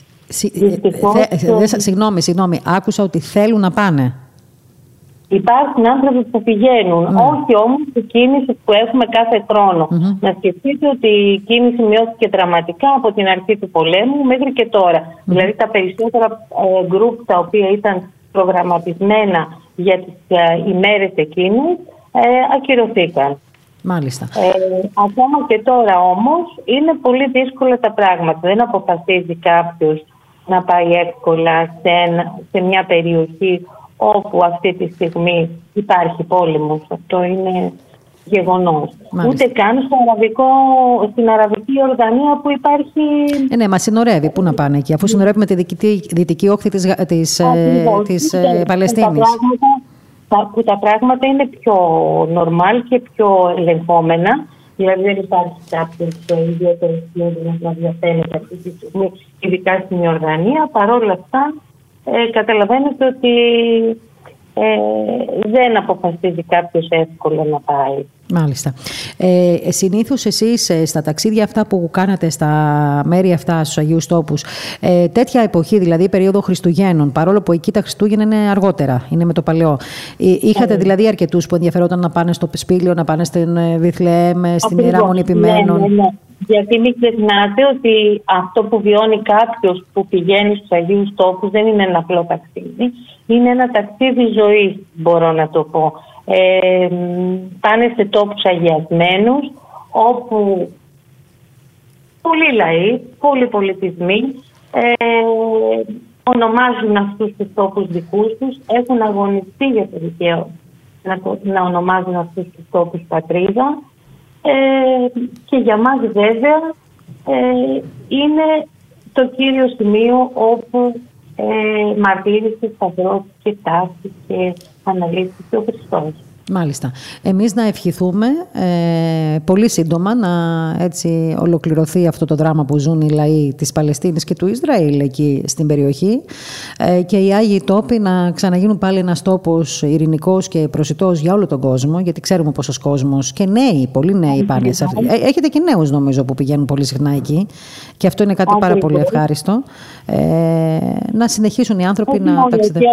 Συγγνώμη, άκουσα ότι θέλουν να πάνε. Υπάρχουν άνθρωποι που πηγαίνουν, όχι όμως η κίνηση που έχουμε κάθε χρόνο. Να σκεφτείτε ότι η κίνηση μειώθηκε δραματικά από την αρχή του πολέμου μέχρι και τώρα. Δηλαδή τα περισσότερα γκρουπ τα οποία ήταν προγραμματισμένα για τις ημέρες εκείνες ακυρωθήκαν. Μάλιστα. Ακόμα και τώρα όμως είναι πολύ δύσκολα τα πράγματα. Δεν αποφασίζει κάποιος να πάει εύκολα σε μια περιοχή όπου αυτή τη στιγμή υπάρχει πόλεμος. Αυτό είναι γεγονός. Μάλιστα. Ούτε καν στην Αραβική Ιορδανία που υπάρχει... Ναι, μα συνορεύει. Πού να πάνε εκεί, αφού συνορεύει με τη δυτική όχθη της Παλαιστίνης. Που τα πράγματα είναι πιο νορμάλ και πιο ελεγχόμενα. Δηλαδή δεν υπάρχει κάποιος ιδιαίτερος κίνδυνος να διαφαίνεται αυτή τη στιγμή, ειδικά στην Ιορδανία. Παρ' όλα αυτά, καταλαβαίνετε ότι δεν αποφασίζει κάποιος εύκολα να πάει. Μάλιστα. Συνήθως εσείς στα ταξίδια αυτά που κάνατε στα μέρη αυτά στους Αγίους Τόπους, τέτοια εποχή, δηλαδή περίοδο Χριστουγέννων, παρόλο που εκεί τα Χριστούγεννα είναι αργότερα, είναι με το παλαιό, είχατε δηλαδή αρκετούς που ενδιαφερόταν να πάνε στο Σπήλιο, να πάνε στην Βιθλεέμ, στην Ιερά Μονή Επιμένων? Ναι. Γιατί μην ξεχνάτε ότι αυτό που βιώνει κάποιος που πηγαίνει στους Αγίους Τόπους δεν είναι ένα απλό ταξίδι. Είναι ένα ταξίδι ζωής, μπορώ να το πω. Πάνε σε τόπους αγιασμένους, όπου πολλοί λαοί, πολλοί πολιτισμοί ονομάζουν αυτούς τους τόπους δικούς τους, έχουν αγωνιστεί για το δικαίωμα να ονομάζουν αυτούς τους τόπους πατρίδα, και για μας βέβαια είναι το κύριο σημείο όπου μαρτύρησε, σταυρώθηκε, τάφη και αναλύθηκε ο Χριστός. Μάλιστα. Εμείς να ευχηθούμε πολύ σύντομα να έτσι ολοκληρωθεί αυτό το δράμα που ζουν οι λαοί της Παλαιστίνης και του Ισραήλ εκεί στην περιοχή, και οι Άγιοι Τόποι να ξαναγίνουν πάλι ένας τόπος ειρηνικός και προσιτός για όλο τον κόσμο, γιατί ξέρουμε πόσος κόσμος και νέοι, πολλοί νέοι πάνε σε αυτή. Έχετε και νέους νομίζω που πηγαίνουν πολύ συχνά εκεί, και αυτό είναι κάτι πάρα πολύ ευχάριστο. Να συνεχίσουν οι άνθρωποι να ταξιδεύουν.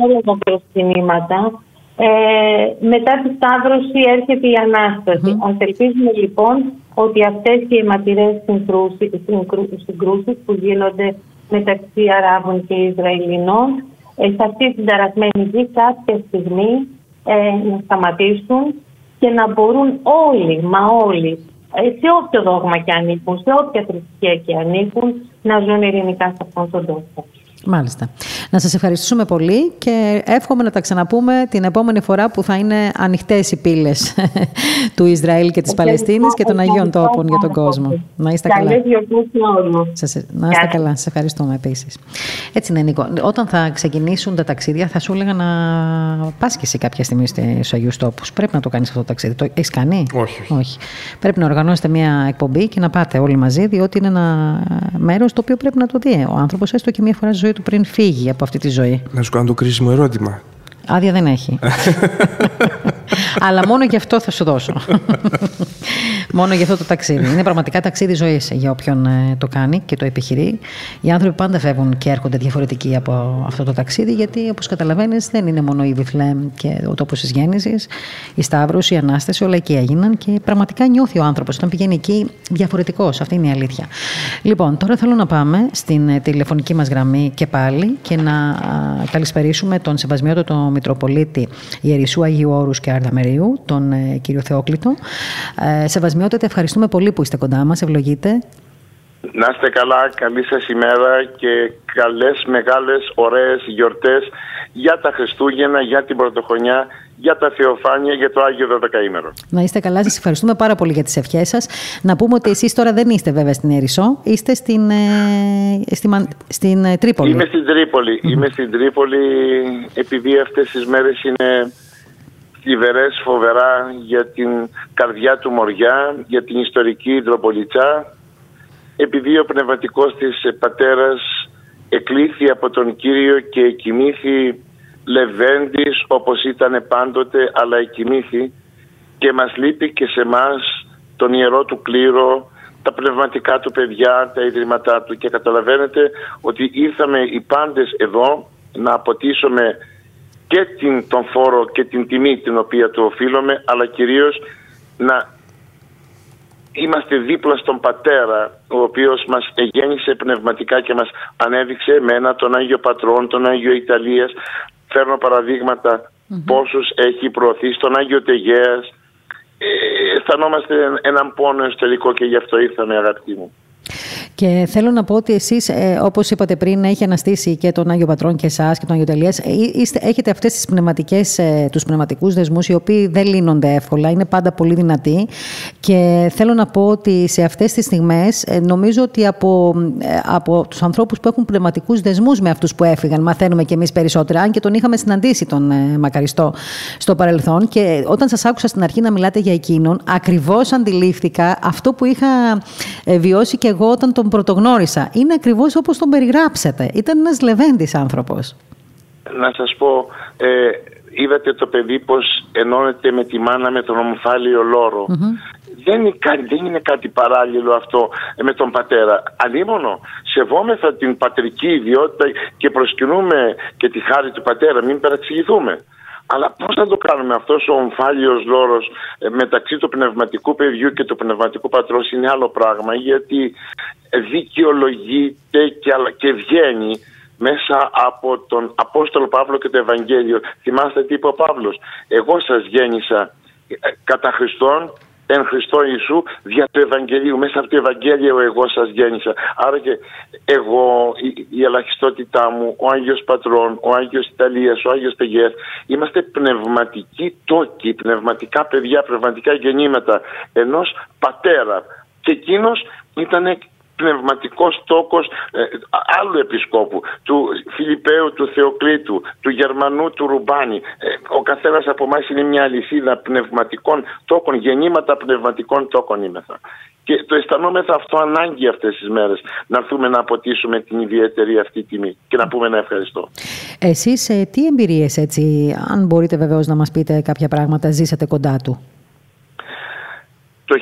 Μετά τη Σταύρωση έρχεται η Ανάσταση. Ας ελπίζουμε λοιπόν ότι αυτές οι αιματηρές συγκρούσεις που γίνονται μεταξύ Αράβων και Ισραηλινών σε αυτή την ταραγμένη γη κάποια στιγμή να σταματήσουν και να μπορούν όλοι, σε όποιο δόγμα και ανήκουν, σε όποια θρησκεία και ανήκουν, να ζουν ειρηνικά σε αυτόν τον τόπο. Μάλιστα. Να σας ευχαριστούμε πολύ και εύχομαι να τα ξαναπούμε την επόμενη φορά που θα είναι ανοιχτές οι πύλες του Ισραήλ και της Παλαιστίνης και των Αγίων Τόπων για τον κόσμο. Να είστε καλά. Να είστε καλά. Σας ευχαριστούμε επίσης. Έτσι είναι, Νίκο. Όταν θα ξεκινήσουν τα ταξίδια θα σου έλεγα να πας και εσύ κάποια στιγμή στους Αγίους Τόπους. Πρέπει να το κάνεις αυτό το ταξίδι. Το έχεις κάνει? Όχι. Πρέπει να οργανώσετε μια εκπομπή και να πάτε όλοι μαζί, διότι είναι ένα μέρος το οποίο πρέπει να το δει ο άνθρωπος έστω και μια φορά στη ζωή του πριν φύγει από αυτή τη ζωή. Να σου κάνω το κρίσιμο ερώτημα. Άδεια δεν έχει. Αλλά μόνο γι' αυτό θα σου δώσω. Μόνο γι' αυτό το ταξίδι. Είναι πραγματικά ταξίδι ζωής για όποιον το κάνει και το επιχειρεί. Οι άνθρωποι πάντα φεύγουν και έρχονται διαφορετικοί από αυτό το ταξίδι, γιατί όπως καταλαβαίνεις δεν είναι μόνο η Βιθλεέμ και ο τόπος της γέννησης, η Σταύρωση, η Ανάσταση, όλα εκεί έγιναν και πραγματικά νιώθει ο άνθρωπος όταν πηγαίνει εκεί διαφορετικός. Αυτή είναι η αλήθεια. Λοιπόν, τώρα θέλω να πάμε στην τηλεφωνική μας γραμμή και πάλι και να καλησπερίσουμε τον Σεβασμιότατο Μητροπολίτη Ιερισσού Αγίου Όρους και Αρδαμερίου, τον κύριο Θεόκλητο. Σεβασμιότατε, ευχαριστούμε πολύ που είστε κοντά μας. Ευλογείτε. Να είστε καλά, καλή σας ημέρα και καλές, μεγάλες, ωραίες γιορτές για τα Χριστούγεννα, για την Πρωτοχρονιά, για τα Θεοφάνεια, για το Άγιο Δωδεκαήμερο. Να είστε καλά, σας ευχαριστούμε πάρα πολύ για τις ευχές σας. Να πούμε ότι εσείς τώρα δεν είστε βέβαια στην Ιερισσό, είστε στην Τρίπολη. Είμαι στην Τρίπολη. Είμαι στην Τρίπολη επειδή αυτές τις μέρες είναι θλιβερές, φοβερά για την καρδιά του Μοριά, για την ιστορική Τροπολιτσά, επειδή ο πνευματικός της πατέρας εκλήθη από τον Κύριο και εκοιμήθη λεβέντης όπως ήταν πάντοτε, αλλά εκοιμήθη και μας λείπει και σε εμάς τον ιερό του κλήρο, τα πνευματικά του παιδιά, τα ιδρύματά του, και καταλαβαίνετε ότι ήρθαμε οι πάντες εδώ να αποτίσουμε και τον φόρο και την τιμή την οποία του οφείλουμε, αλλά κυρίως να είμαστε δίπλα στον Πατέρα, ο οποίος μας εγέννησε πνευματικά και μας ανέδειξε με τον Άγιο Πατρόν, τον Άγιο Ιταλίας. Φέρνω παραδείγματα πόσους έχει προωθήσει, τον Άγιο Τεγέας. Αισθανόμαστε έναν πόνο εσωτερικό και γι' αυτό ήρθαμε, αγαπητοί μου. Και θέλω να πω ότι εσείς, όπως είπατε πριν, έχει αναστήσει και τον Άγιο Πατρόν και εσάς και τον Άγιο Τελείας. Έχετε αυτές τις τους πνευματικούς δεσμούς, οι οποίοι δεν λύνονται εύκολα, είναι πάντα πολύ δυνατοί. Και θέλω να πω ότι σε αυτές τις στιγμές, νομίζω ότι από τους ανθρώπους που έχουν πνευματικούς δεσμούς με αυτούς που έφυγαν, μαθαίνουμε κι εμείς περισσότερα, αν και τον είχαμε συναντήσει τον Μακαριστό στο παρελθόν. Και όταν σας άκουσα στην αρχή να μιλάτε για εκείνον, ακριβώς αντιλήφθηκα αυτό που είχα βιώσει και εγώ όταν τον πρωτογνώρισα. Είναι ακριβώς όπως τον περιγράψατε. Ήταν ένας λεβέντης άνθρωπος. Να σας πω, είδατε το παιδί πως ενώνεται με τη μάνα με τον ομφάλιο λόρο. Δεν είναι κάτι παράλληλο αυτό με τον πατέρα. Αλλήμωνο, σεβόμεθα την πατρική ιδιότητα και προσκυνούμε και τη χάρη του πατέρα, μην παραξηγηθούμε. Αλλά πώς θα το κάνουμε? Αυτός ο ομφάλιος λόρος μεταξύ του πνευματικού παιδιού και του πνευματικού πατρός είναι άλλο πράγμα, γιατί δικαιολογείται και βγαίνει μέσα από τον Απόστολο Παύλο και το Ευαγγέλιο. Θυμάστε τι είπε ο Παύλος? Εγώ σας γέννησα κατά Χριστόν εν Χριστώ Ιησού δια του Ευαγγελίου. Μέσα από το Ευαγγέλιο εγώ σας γέννησα. Άρα και εγώ, η ελαχιστότητά μου, ο Άγιος Πατρών, ο Άγιος Ιταλίας, ο Άγιος Πεγέρ, είμαστε πνευματικοί τόκοι, πνευματικά παιδιά, πνευματικά γεννήματα ενός πατέρα. Και εκείνος ήταν πνευματικός τόκος άλλου επισκόπου, του Φιλιππαίου, του Θεοκλήτου, του Γερμανού, του Ρουμπάνη. Ο καθένας από εμάς είναι μια αλυσίδα πνευματικών τόκων, γεννήματα πνευματικών τόκων είμεθα. Και το αισθανόμεθα αυτό ανάγκη αυτές τις μέρες, να έρθουμε να αποτίσουμε την ιδιαίτερη αυτή τιμή και να πούμε ένα ευχαριστώ. Εσείς τι εμπειρίες, έτσι, αν μπορείτε βεβαίως να μας πείτε κάποια πράγματα, ζήσατε κοντά του? Το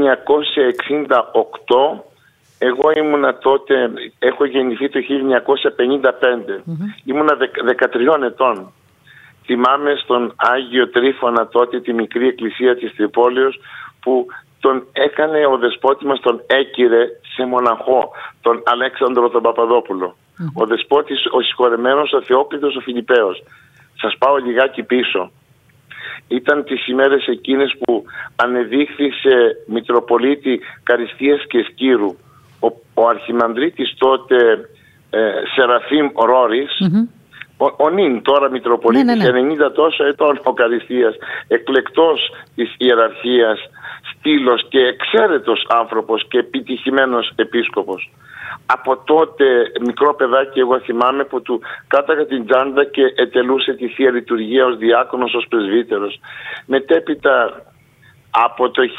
1968 εγώ ήμουνα τότε, έχω γεννηθεί το 1955, ήμουνα 13 ετών. Θυμάμαι στον Άγιο Τρίφωνα τότε, τη μικρή εκκλησία της Τρυπόλεως, που τον έκανε ο δεσπότης μας, τον έκυρε σε μοναχό, τον Αλέξανδρο τον Παπαδόπουλο. Ο δεσπότης, ο συγχωρεμένος, ο Θεόκλητος, ο Φιλιππαίος. Σας πάω λιγάκι πίσω. Ήταν τις ημέρες εκείνες που ανεδείχθη σε Μητροπολίτη Καριστίας και Σκύρου ο Αρχιμανδρίτης τότε Σεραφείμ Ρόρης, ο νυν τώρα Μητροπολίτης, 90 τόσο ετών ο Καριστίας, εκλεκτός της ιεραρχίας, στήλος και εξαίρετος άνθρωπος και επιτυχημένος επίσκοπος. Από τότε μικρό παιδάκι εγώ θυμάμαι που του κάταγα την τσάντα και ετελούσε τη Θεία Λειτουργία ως διάκονος, ως πρεσβύτερος. Μετέπειτα από το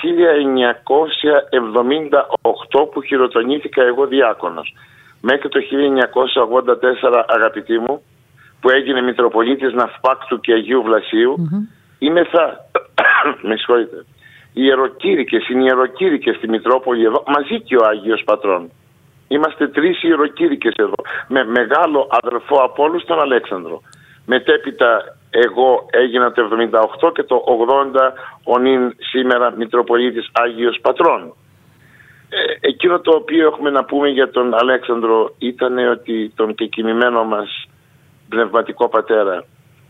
1978 που χειροτονήθηκα εγώ διάκονος μέχρι το 1984, αγαπητοί μου, που έγινε Μητροπολίτης Ναυπάκτου και Αγίου Βλασίου, με συγχωρείτε, ιεροκήρυκες στη Μητρόπολη εδώ, μαζί και ο Άγιος Πατρών. Είμαστε 3 ιεροκήρυκες εδώ, με μεγάλο αδερφό από όλους τον Αλέξανδρο. Μετέπειτα εγώ έγινα το 78 και το 80 ο νυν σήμερα Μητροπολίτης Άγιος Πατρών. Εκείνο το οποίο έχουμε να πούμε για τον Αλέξανδρο ήταν ότι τον κεκοιμημένο μας πνευματικό πατέρα,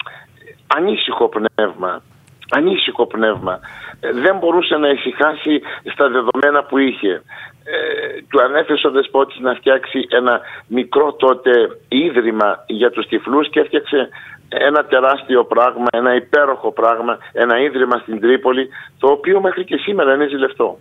ανήσυχο πνεύμα, δεν μπορούσε να ησυχάσει στα δεδομένα που είχε. Του ανέφερε ο δεσπότης να φτιάξει ένα μικρό τότε ίδρυμα για τους τυφλούς και έφτιαξε ένα τεράστιο πράγμα, ένα υπέροχο πράγμα, ένα ίδρυμα στην Τρίπολη, το οποίο μέχρι και σήμερα είναι ζηλευτό.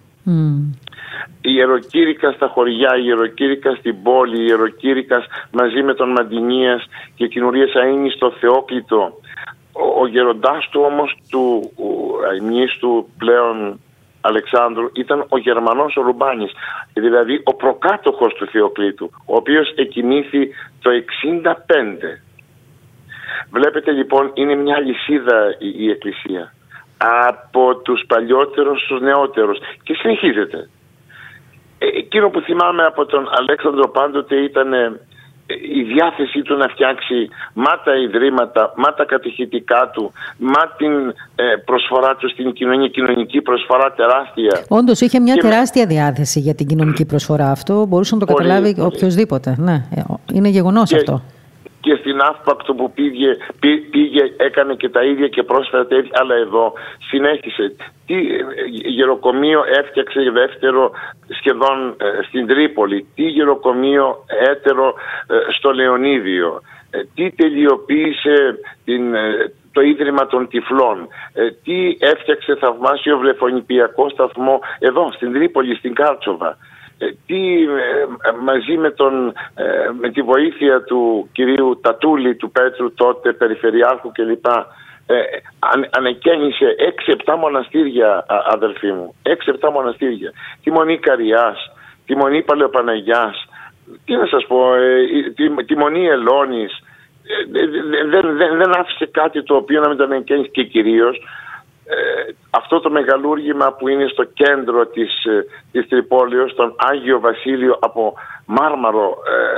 Ιεροκήρυκα στα χωριά, ιεροκήρυκα στην πόλη, ιεροκήρυκας μαζί με τον Μαντινίας και κοινουρίες Αΐνη στο Θεόκλητο. Ο γεροντάς του όμως του αημνίστου πλέον Αλεξάνδρου ήταν ο Γερμανός ο Ρουμπάνης, δηλαδή ο προκάτοχος του Θεοκλήτου, ο οποίος εκοιμήθη το 65. Βλέπετε λοιπόν, είναι μια λυσίδα η Εκκλησία, από τους παλιότερους στους νεότερους, και συνεχίζεται. Εκείνο που θυμάμαι από τον Αλέξανδρο πάντοτε ήταν η διάθεσή του να φτιάξει τα ιδρύματα, τα κατηχητικά του, την προσφορά του στην κοινωνία, κοινωνική προσφορά τεράστια. Όντως είχε μια τεράστια διάθεση για την κοινωνική προσφορά. Αυτό μπορούσε να το καταλάβει οποιοδήποτε. Ναι, είναι γεγονός αυτό. Και στην Αύπακτο που πήγε, έκανε και τα ίδια και πρόσφερα τα ίδια, αλλά εδώ συνέχισε. Τι γεροκομείο έφτιαξε δεύτερο σχεδόν στην Τρίπολη, τι γεροκομείο έτερο στο Λεωνίδιο, τι τελειοποίησε το Ίδρυμα των Τυφλών, τι έφτιαξε θαυμάσιο βρεφονιπιακό σταθμό εδώ στην Τρίπολη, στην Κάρτσοβα. Τι μαζί με τη βοήθεια του κυρίου Τατούλη, του Πέτρου τότε, περιφερειάρχου κλπ, ανεκαίνισε 6-7 μοναστήρια, αδελφοί μου, 6-7 μοναστήρια. Τη Μονή Καριάς, τη Μονή Παλαιοπαναγιάς, τι να σας πω, τη Μονή Ελώνης. Δεν άφησε κάτι το οποίο να μην τον ανεκαίνισε, και κυρίως αυτό το μεγαλούργημα που είναι στο κέντρο της Τρυπόλεως, τον Άγιο Βασίλειο από μάρμαρο,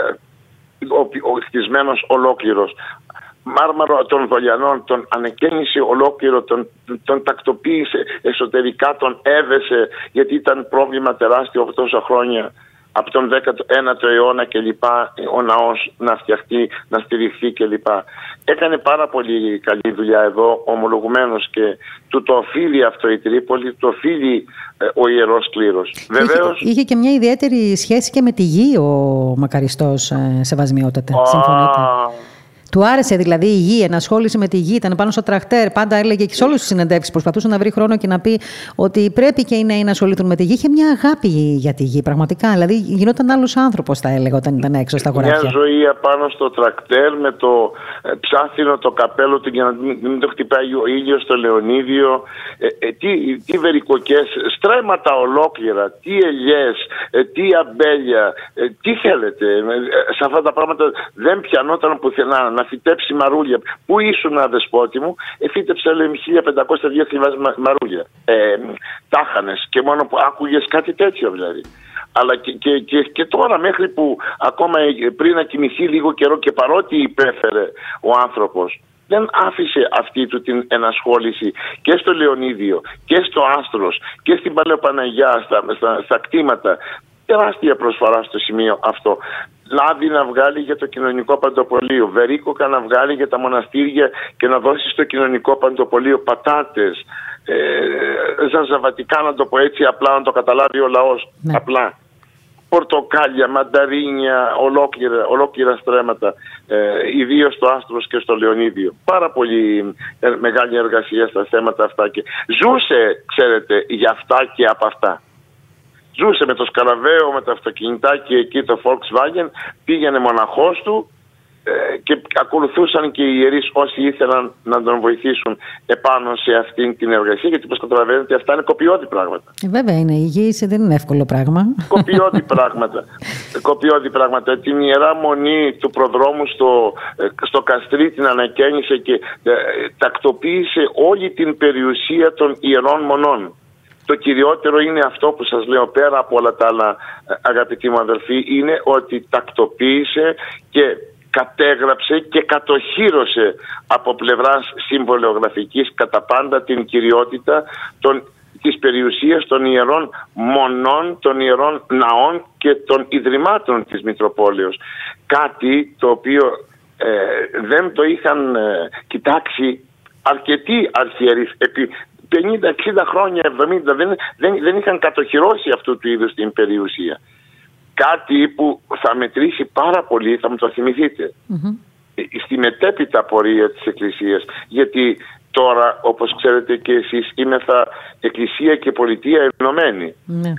χτισμένος ολόκληρος, μάρμαρο των Δολιανών, τον ανεκαίνισε ολόκληρο, τον τακτοποίησε εσωτερικά, τον έδεσε, γιατί ήταν πρόβλημα τεράστιο από τόσα χρόνια από τον 19ο αιώνα κλπ. Ο ναός να φτιαχτεί, να στηριχθεί κλπ. Έκανε πάρα πολύ καλή δουλειά εδώ, ομολογουμένως, και του το οφείλει αυτό η Τρίπολη, το οφείλει ο Ιερός Κλήρος. Βεβαίως, είχε και μια ιδιαίτερη σχέση και με τη γη ο Μακαριστός, Σεβασμιότατε. Συμφωνείτε? Του άρεσε δηλαδή η γη, ενασχόληση με τη γη, ήταν πάνω στο τρακτέρ. Πάντα έλεγε και σε όλες τις συνεντεύξεις προσπαθούσε να βρει χρόνο και να πει ότι πρέπει και οι νέοι να ασχοληθούν με τη γη. Είχε μια αγάπη για τη γη, πραγματικά. Δηλαδή γινόταν άλλος άνθρωπος, θα έλεγα, όταν ήταν έξω στα χωράφια. Μια ζωή απάνω στο τρακτέρ με το ψάθινο το καπέλο του για να μην το χτυπάει ο ήλιος στο Λεωνίδιο. Τι βερικοκές, στρέμματα ολόκληρα, τι ελιές, τι αμπέλια, τι θέλετε. Σε αυτά τα πράγματα δεν πιανόταν πουθενά. Να φυτέψει μαρούλια. Πού ήσουν, αδεσπότη μου? Φύτεψε, λέει, 1500 χιλιάδες μαρούλια. Τάχανες, και μόνο που άκουγες κάτι τέτοιο δηλαδή. Αλλά και τώρα, μέχρι που ακόμα πριν να κοιμηθεί λίγο καιρό, και παρότι υπέφερε ο άνθρωπος, δεν άφησε αυτή του την ενασχόληση και στο Λεωνίδιο και στο Άστρος και στην Παλαιοπαναγιά, στα κτήματα. Τεράστια προσφορά στο σημείο αυτό. Λάδι να βγάλει για το κοινωνικό παντοπολείο, βερίκοκα να βγάλει για τα μοναστήρια και να δώσει στο κοινωνικό παντοπολείο, πατάτες, ζαζαβατικά, να το πω έτσι απλά, να το καταλάβει ο λαός, απλά. Πορτοκάλια, μανταρίνια, ολόκληρα στρέμματα, ιδίως στο Άστρος και στο Λεωνίδιο. Πάρα πολύ μεγάλη εργασία στα θέματα αυτά, και ζούσε, ξέρετε, για αυτά και από αυτά. Ζούσε με το σκαραβαίο, με το αυτοκινητάκι εκεί, το Volkswagen, πήγαινε μοναχός του και ακολουθούσαν και οι ιερείς όσοι ήθελαν να τον βοηθήσουν επάνω σε αυτήν την εργασία, γιατί όπως καταλαβαίνετε αυτά είναι κοπιώδη πράγματα. Βέβαια είναι, η υγεία δεν είναι εύκολο πράγμα. Κοπιώδη πράγματα. Την Ιερά Μονή του Προδρόμου στο Καστρί την ανακαίνισε και τακτοποίησε όλη την περιουσία των Ιερών Μονών. Το κυριότερο είναι αυτό που σας λέω, πέρα από όλα τα άλλα, αγαπητοί μου αδελφοί, είναι ότι τακτοποίησε και κατέγραψε και κατοχύρωσε από πλευράς συμβολιογραφικής κατά πάντα την κυριότητα της περιουσίας των ιερών μονών, των ιερών ναών και των ιδρυμάτων της Μητροπόλεως. Κάτι το οποίο δεν το είχαν κοιτάξει αρκετοί αρχιερείς επί 50-60 χρόνια, 70, δεν είχαν κατοχυρώσει αυτού του είδους την περιουσία. Κάτι που θα μετρήσει πάρα πολύ, θα μου το θυμηθείτε, στη μετέπειτα πορεία της Εκκλησίας. Γιατί τώρα, όπως ξέρετε και εσείς, είμεθα Εκκλησία και Πολιτεία ενωμένη.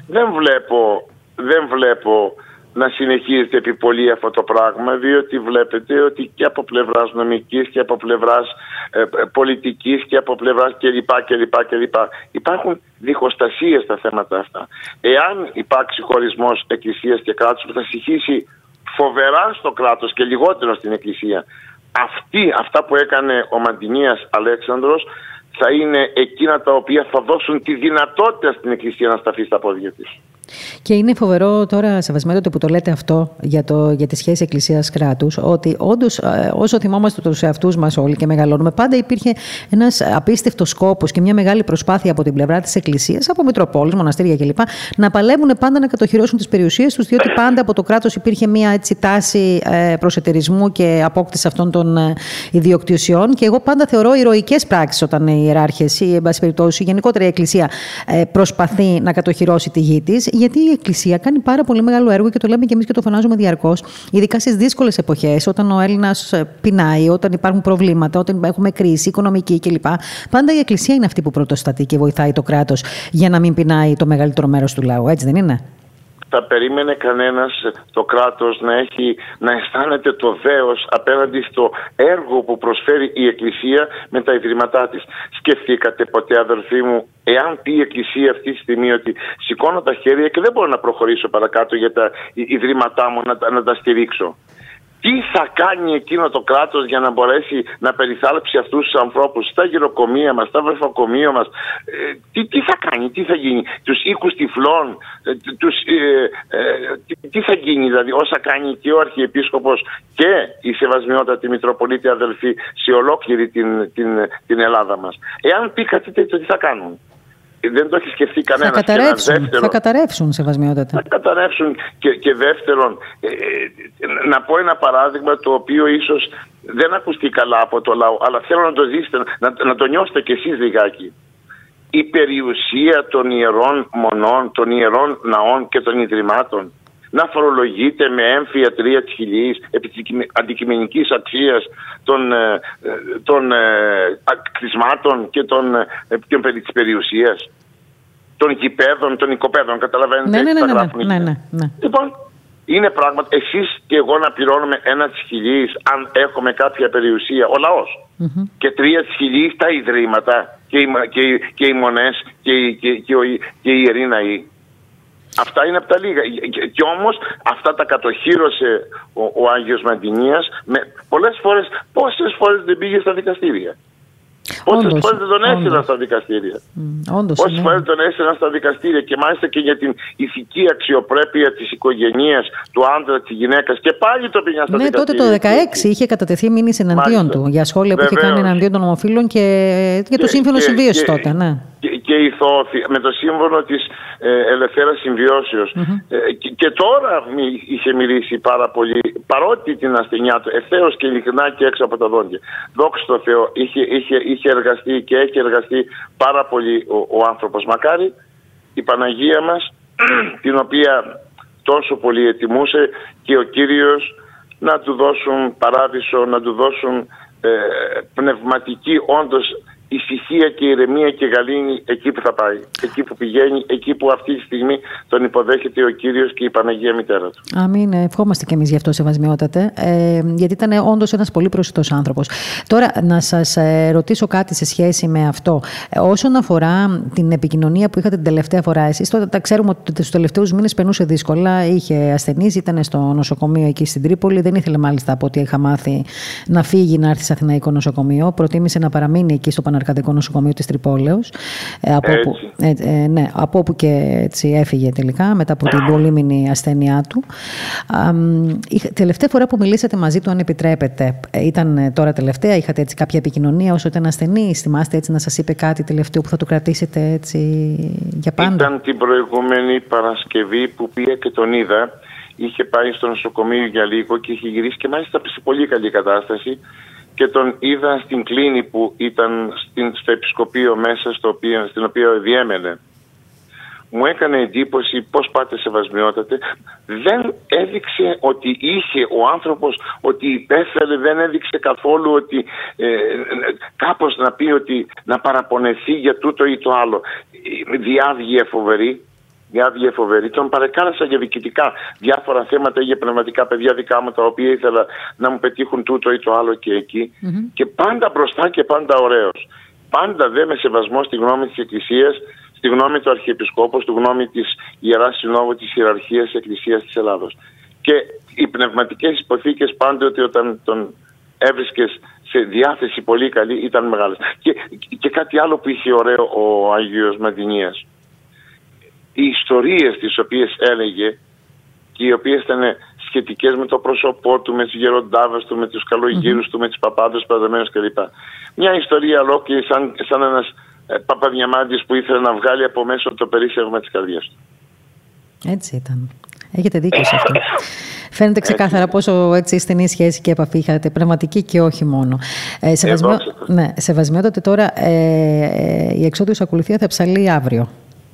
Δεν βλέπω να συνεχίζεται επί πολύ αυτό το πράγμα, διότι βλέπετε ότι και από πλευράς νομικής και από πλευράς πολιτικής και από πλευράς κλπ. Υπάρχουν διχοστασίες στα θέματα αυτά. Εάν υπάρξει χωρισμός Εκκλησίας και κράτους που θα στοιχήσει φοβερά στο κράτος και λιγότερο στην Εκκλησία, αυτά που έκανε ο Μαντινίας Αλέξανδρος θα είναι εκείνα τα οποία θα δώσουν τη δυνατότητα στην Εκκλησία να σταθεί στα πόδια της. Και είναι φοβερό τώρα, Σεβασμιότατε, που το λέτε αυτό για τη σχέση Εκκλησίας-κράτους, ότι όντως όσο θυμόμαστε τους εαυτούς μας όλοι και μεγαλώνουμε, πάντα υπήρχε ένας απίστευτος σκόπος και μια μεγάλη προσπάθεια από την πλευρά της Εκκλησίας, από Μητροπόλεις, μοναστήρια κλπ., να παλεύουν πάντα να κατοχυρώσουν τις περιουσίες τους, διότι πάντα από το κράτος υπήρχε μια έτσι τάση προσετερισμού και απόκτηση αυτών των ιδιοκτησιών. Και εγώ πάντα θεωρώ ηρωικές πράξεις όταν οι ιεράρχες ή, εν πάση περιπτώσει, γενικότερα η Εκκλησία προσπαθεί να κατοχυρώσει τη γη της. Γιατί η Εκκλησία κάνει πάρα πολύ μεγάλο έργο και το λέμε και εμείς και το φωνάζουμε διαρκώς, ειδικά στις δύσκολες εποχές, όταν ο Έλληνας πεινάει, όταν υπάρχουν προβλήματα, όταν έχουμε κρίση οικονομική κλπ. Πάντα η Εκκλησία είναι αυτή που πρωτοστατεί και βοηθάει το κράτος για να μην πεινάει το μεγαλύτερο μέρος του λαού. Έτσι δεν είναι? Θα περίμενε κανένας το κράτος να αισθάνεται το δέος απέναντι στο έργο που προσφέρει η Εκκλησία με τα ιδρύματά της. Σκεφτήκατε ποτέ, αδελφοί μου, εάν πει η Εκκλησία αυτή τη στιγμή ότι σηκώνω τα χέρια και δεν μπορώ να προχωρήσω παρακάτω για τα ιδρύματά μου να τα στηρίξω? Τι θα κάνει εκείνο το κράτος για να μπορέσει να περιθάλψει αυτούς τους ανθρώπους στα γεροκομεία μας, στα βρεφοκομεία μας? Τι θα κάνει, τι θα γίνει? Τους οίκους τυφλών, τι θα γίνει δηλαδή, όσα κάνει και ο Αρχιεπίσκοπος και η Σεβασμιότατη Μητροπολίτη αδελφή σε ολόκληρη την Ελλάδα μας? Εάν πει κάτι τέτοιο, τι θα κάνουν? δεν το έχει σκεφτεί κανένας. Θα καταρρεύσουν, Σεβασμιότατε. Θα καταρρεύσουν και δεύτερον, να πω ένα παράδειγμα το οποίο ίσως δεν ακουστεί καλά από το λαό, αλλά θέλω να το ζήσετε, να το νιώσετε κι εσείς λιγάκι. Η περιουσία των ιερών μονών, των ιερών ναών και των ιδρυμάτων να φορολογείται με έμφυα 3 της χιλιής επί της αντικειμενικής αξίας των κτισμάτων και περί της περιουσίας, των γηπέδων, των οικοπαίδων, καταλαβαίνετε. Ναι. Λοιπόν, είναι πράγμα, εσείς και εγώ να πληρώνουμε 1 της χιλιής αν έχουμε κάποια περιουσία, ο λαός, και 3 της χιλιής τα ιδρύματα και οι μονές και οι ιεροί ναοί. Αυτά είναι από τα λίγα. Και όμως αυτά τα κατοχύρωσε ο Άγιος Μαντινίας πόσες φορές δεν πήγε στα δικαστήρια. Πόσες φορές δεν τον έστειλαν στα δικαστήρια. Πόσες φορές τον έστειλαν στα δικαστήρια και μάλιστα και για την ηθική αξιοπρέπεια της οικογένειας, του άντρα, της γυναίκας, και πάλι το πήγαν στα δικαστήρια. Ναι, τότε το 2016 είχε κατατεθεί μήνυση εναντίον του για σχόλια που είχε κάνει εναντίον των ομοφύλων και το σύμφωνο συμβίωσης τότε. Ναι. Και με το σύμφωνο της ελευθέρας συμβιώσεως. Και τώρα είχε μιλήσει πάρα πολύ, παρότι την ασθενειά του, ευθέως και ειλικρινά και έξω από τα δόντια. Δόξα τω Θεώ, είχε εργαστεί και έχει εργαστεί πάρα πολύ ο άνθρωπος. Μακάρι η Παναγία μας, την οποία τόσο πολύ ετιμούσε, και ο Κύριος να του δώσουν παράδεισο, να του δώσουν πνευματική όντως ησυχία και ηρεμία και γαλήνη εκεί που θα πάει, εκεί που πηγαίνει, εκεί που αυτή τη στιγμή τον υποδέχεται ο Κύριος και η Παναγία Μητέρα του. Αμήν, ευχόμαστε κι εμείς γι' αυτό, Σεβασμιότατε, γιατί ήταν όντως ένας πολύ προσιτός άνθρωπος. Τώρα, να σας ρωτήσω κάτι σε σχέση με αυτό. Όσον αφορά την επικοινωνία που είχατε την τελευταία φορά, εσείς τότε τα ξέρουμε ότι τους τελευταίους μήνες περνούσε δύσκολα, είχε ασθενείς, ήταν στο νοσοκομείο εκεί στην Τρίπολη, δεν ήθελε μάλιστα από ό,τι είχα μάθει να φύγει, να έρθει σε Αθηναϊκό νοσοκομείο, προτίμησε να παραμείνει εκεί στο Παναρκαδικό νοσοκομείο της Τρυπόλεως, από όπου και έτσι έφυγε τελικά μετά από την πολύμηνη ασθένειά του. Τελευταία φορά που μιλήσατε μαζί του, αν επιτρέπετε, ήταν τώρα τελευταία, είχατε έτσι κάποια επικοινωνία όσο ήταν ασθενής? Θυμάστε έτσι να σας είπε κάτι τελευταίο που θα το κρατήσετε έτσι για πάντα? Ήταν την προηγούμενη Παρασκευή που πήγα και τον είδα. Είχε πάει στο νοσοκομείο για λίγο και είχε γυρίσει και μάλιστα σε πολύ καλή κατάσταση. Και τον είδα στην κλίνη που ήταν στο επισκοπείο μέσα, στην οποία διέμενε. Μου έκανε εντύπωση, πώς πάτε, Σεβασμιότατε, δεν έδειξε ότι είχε ο άνθρωπος, ότι υπέφερε, δεν έδειξε καθόλου ότι κάπως να πει ότι να παραπονεθεί για τούτο ή το άλλο. Διάβγεια φοβερή. Τον παρεκάλεσα για διοικητικά διάφορα θέματα για πνευματικά, παιδιά δικά μου, τα οποία ήθελα να μου πετύχουν τούτο ή το άλλο και εκεί. Και πάντα μπροστά και πάντα ωραίος. Πάντα δε με σεβασμό στη γνώμη της Εκκλησίας, στη γνώμη του Αρχιεπισκόπου, στη γνώμη της Ιεράς Συνόδου της Ιεραρχίας της Εκκλησίας της Ελλάδος. Και οι πνευματικές υποθήκες πάντοτε όταν τον έβρισκες σε διάθεση πολύ καλή ήταν μεγάλες. Και κάτι άλλο που είχε ωραίο ο Άγιος Μαντινίας. Οι ιστορίες τις οποίες έλεγε και οι οποίες ήταν σχετικές με το πρόσωπό του, με τους γεροντάδες του, με τους καλογύρους του, με τους παπάδες παιδεμένους κλπ. Μια ιστορία ολόκληρη σαν ένας Παπαδιαμάντης που ήθελε να βγάλει από μέσα το περίσσευμα της καρδιάς του. Έτσι ήταν. Έχετε δίκιο σε αυτό. Φαίνεται ξεκάθαρα πόσο έτσι στενή σχέση και επαφή είχατε, πνευματική και όχι μόνο. Σεβασμιότατε, τώρα η εξόδιος ακολουθία θα ψαλεί αύριο.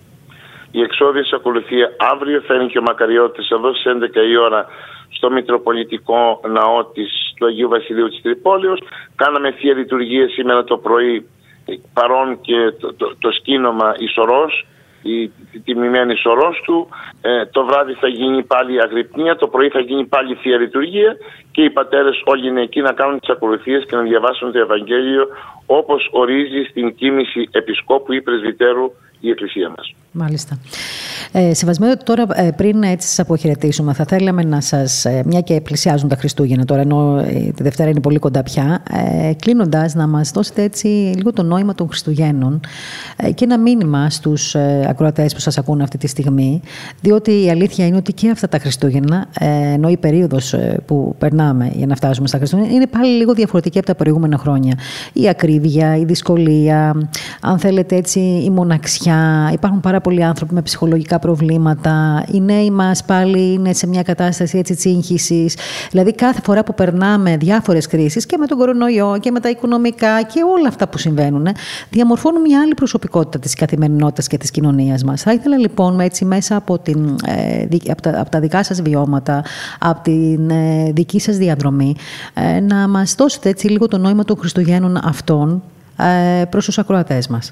Η εξόδιος ακολουθία αύριο, θα είναι και ο Μακαριώτης εδώ στις 11 η ώρα στο Μητροπολιτικό Ναό του Αγίου Βασιλείου της Τρυπόλεως. Κάναμε θεία λειτουργία σήμερα το πρωί, παρόν και το σκήνομα Ισορός, η τιμημένη Ισορός του. Το βράδυ θα γίνει πάλι αγρυπνία, το πρωί θα γίνει πάλι θεία λειτουργία και οι πατέρες όλοι είναι εκεί να κάνουν τις ακολουθίες και να διαβάσουν το Ευαγγέλιο όπως ορίζει στην κοίμηση Επισκόπου ή Πρεσβυτέρου η Εκκλησία μας. Μάλιστα. Σεβασμιότατε, τώρα πριν έτσι σας αποχαιρετήσουμε, θα θέλαμε να σας, μια και πλησιάζουν τα Χριστούγεννα τώρα, ενώ τη Δευτέρα είναι πολύ κοντά πια, κλείνοντας, να μας δώσετε έτσι λίγο το νόημα των Χριστουγέννων και ένα μήνυμα στους ακροατές που σας ακούν αυτή τη στιγμή, διότι η αλήθεια είναι ότι και αυτά τα Χριστούγεννα, ενώ η περίοδος που περνάμε για να φτάσουμε στα Χριστούγεννα, είναι πάλι λίγο διαφορετική από τα προηγούμενα χρόνια. Η ακρίβεια, η δυσκολία, αν θέλετε έτσι, η μοναξιά. Υπάρχουν πάρα πολλοί άνθρωποι με ψυχολογικά προβλήματα. Οι νέοι μας πάλι είναι σε μια κατάσταση έτσι τσίγχυσης. Δηλαδή, κάθε φορά που περνάμε διάφορες κρίσεις και με τον κορονοϊό και με τα οικονομικά και όλα αυτά που συμβαίνουν, διαμορφώνουν μια άλλη προσωπικότητα της καθημερινότητας και της κοινωνίας μας. Θα ήθελα λοιπόν έτσι μέσα από τα δικά σας βιώματα, από την δική σας διαδρομή, να μας δώσετε έτσι λίγο το νόημα των Χριστουγέννων αυτών προς τους ακροατές μας.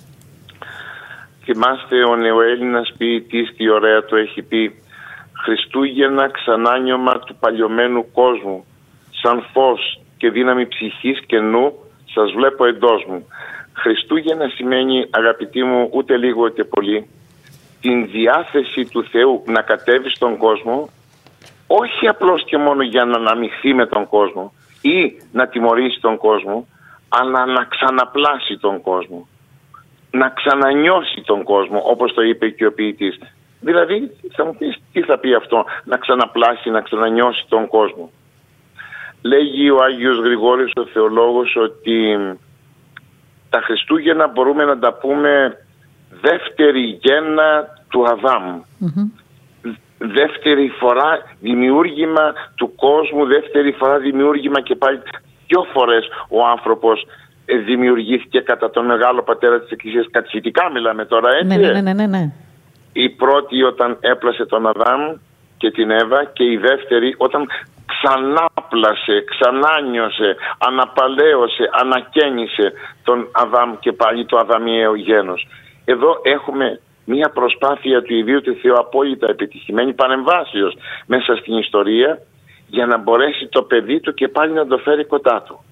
Θυμάστε ο νεοέλληνας ποιητής τι ωραία το έχει πει: Χριστούγεννα ξανάνιωμα του παλιωμένου κόσμου, σαν φως και δύναμη ψυχής και νου σας βλέπω εντός μου. Χριστούγεννα σημαίνει, αγαπητοί μου, ούτε λίγο ούτε πολύ, την διάθεση του Θεού να κατέβει στον κόσμο, όχι απλώς και μόνο για να αναμειχθεί με τον κόσμο ή να τιμωρήσει τον κόσμο, αλλά να ξαναπλάσει τον κόσμο, να ξανανιώσει τον κόσμο, όπως το είπε και ο ποιητής. Δηλαδή, θα μου πεις τι θα πει αυτό, να ξαναπλάσει, να ξανανιώσει τον κόσμο. Λέγει ο Άγιος Γρηγόρης ο θεολόγος ότι τα Χριστούγεννα μπορούμε να τα πούμε δεύτερη γέννα του Αδάμ. Δεύτερη φορά δημιούργημα του κόσμου, δεύτερη φορά δημιούργημα και πάλι 2 φορές ο άνθρωπος δημιουργήθηκε κατά τον μεγάλο πατέρα της Εκκλησίας. Κατηχητικά μιλάμε τώρα, έτσι. Ναι. Η πρώτη όταν έπλασε τον Αδάμ και την Εύα και η δεύτερη όταν ξανάπλασε, ξανάνιωσε, αναπαλαίωσε, ανακαίνισε τον Αδάμ και πάλι το Αδαμιαίο γένος. Εδώ έχουμε μια προσπάθεια του ιδίου του Θεού απόλυτα επιτυχημένη, πανεμβάσεως μέσα στην ιστορία, για να μπορέσει το παιδί του και πάλι να το φέρει κοντά του.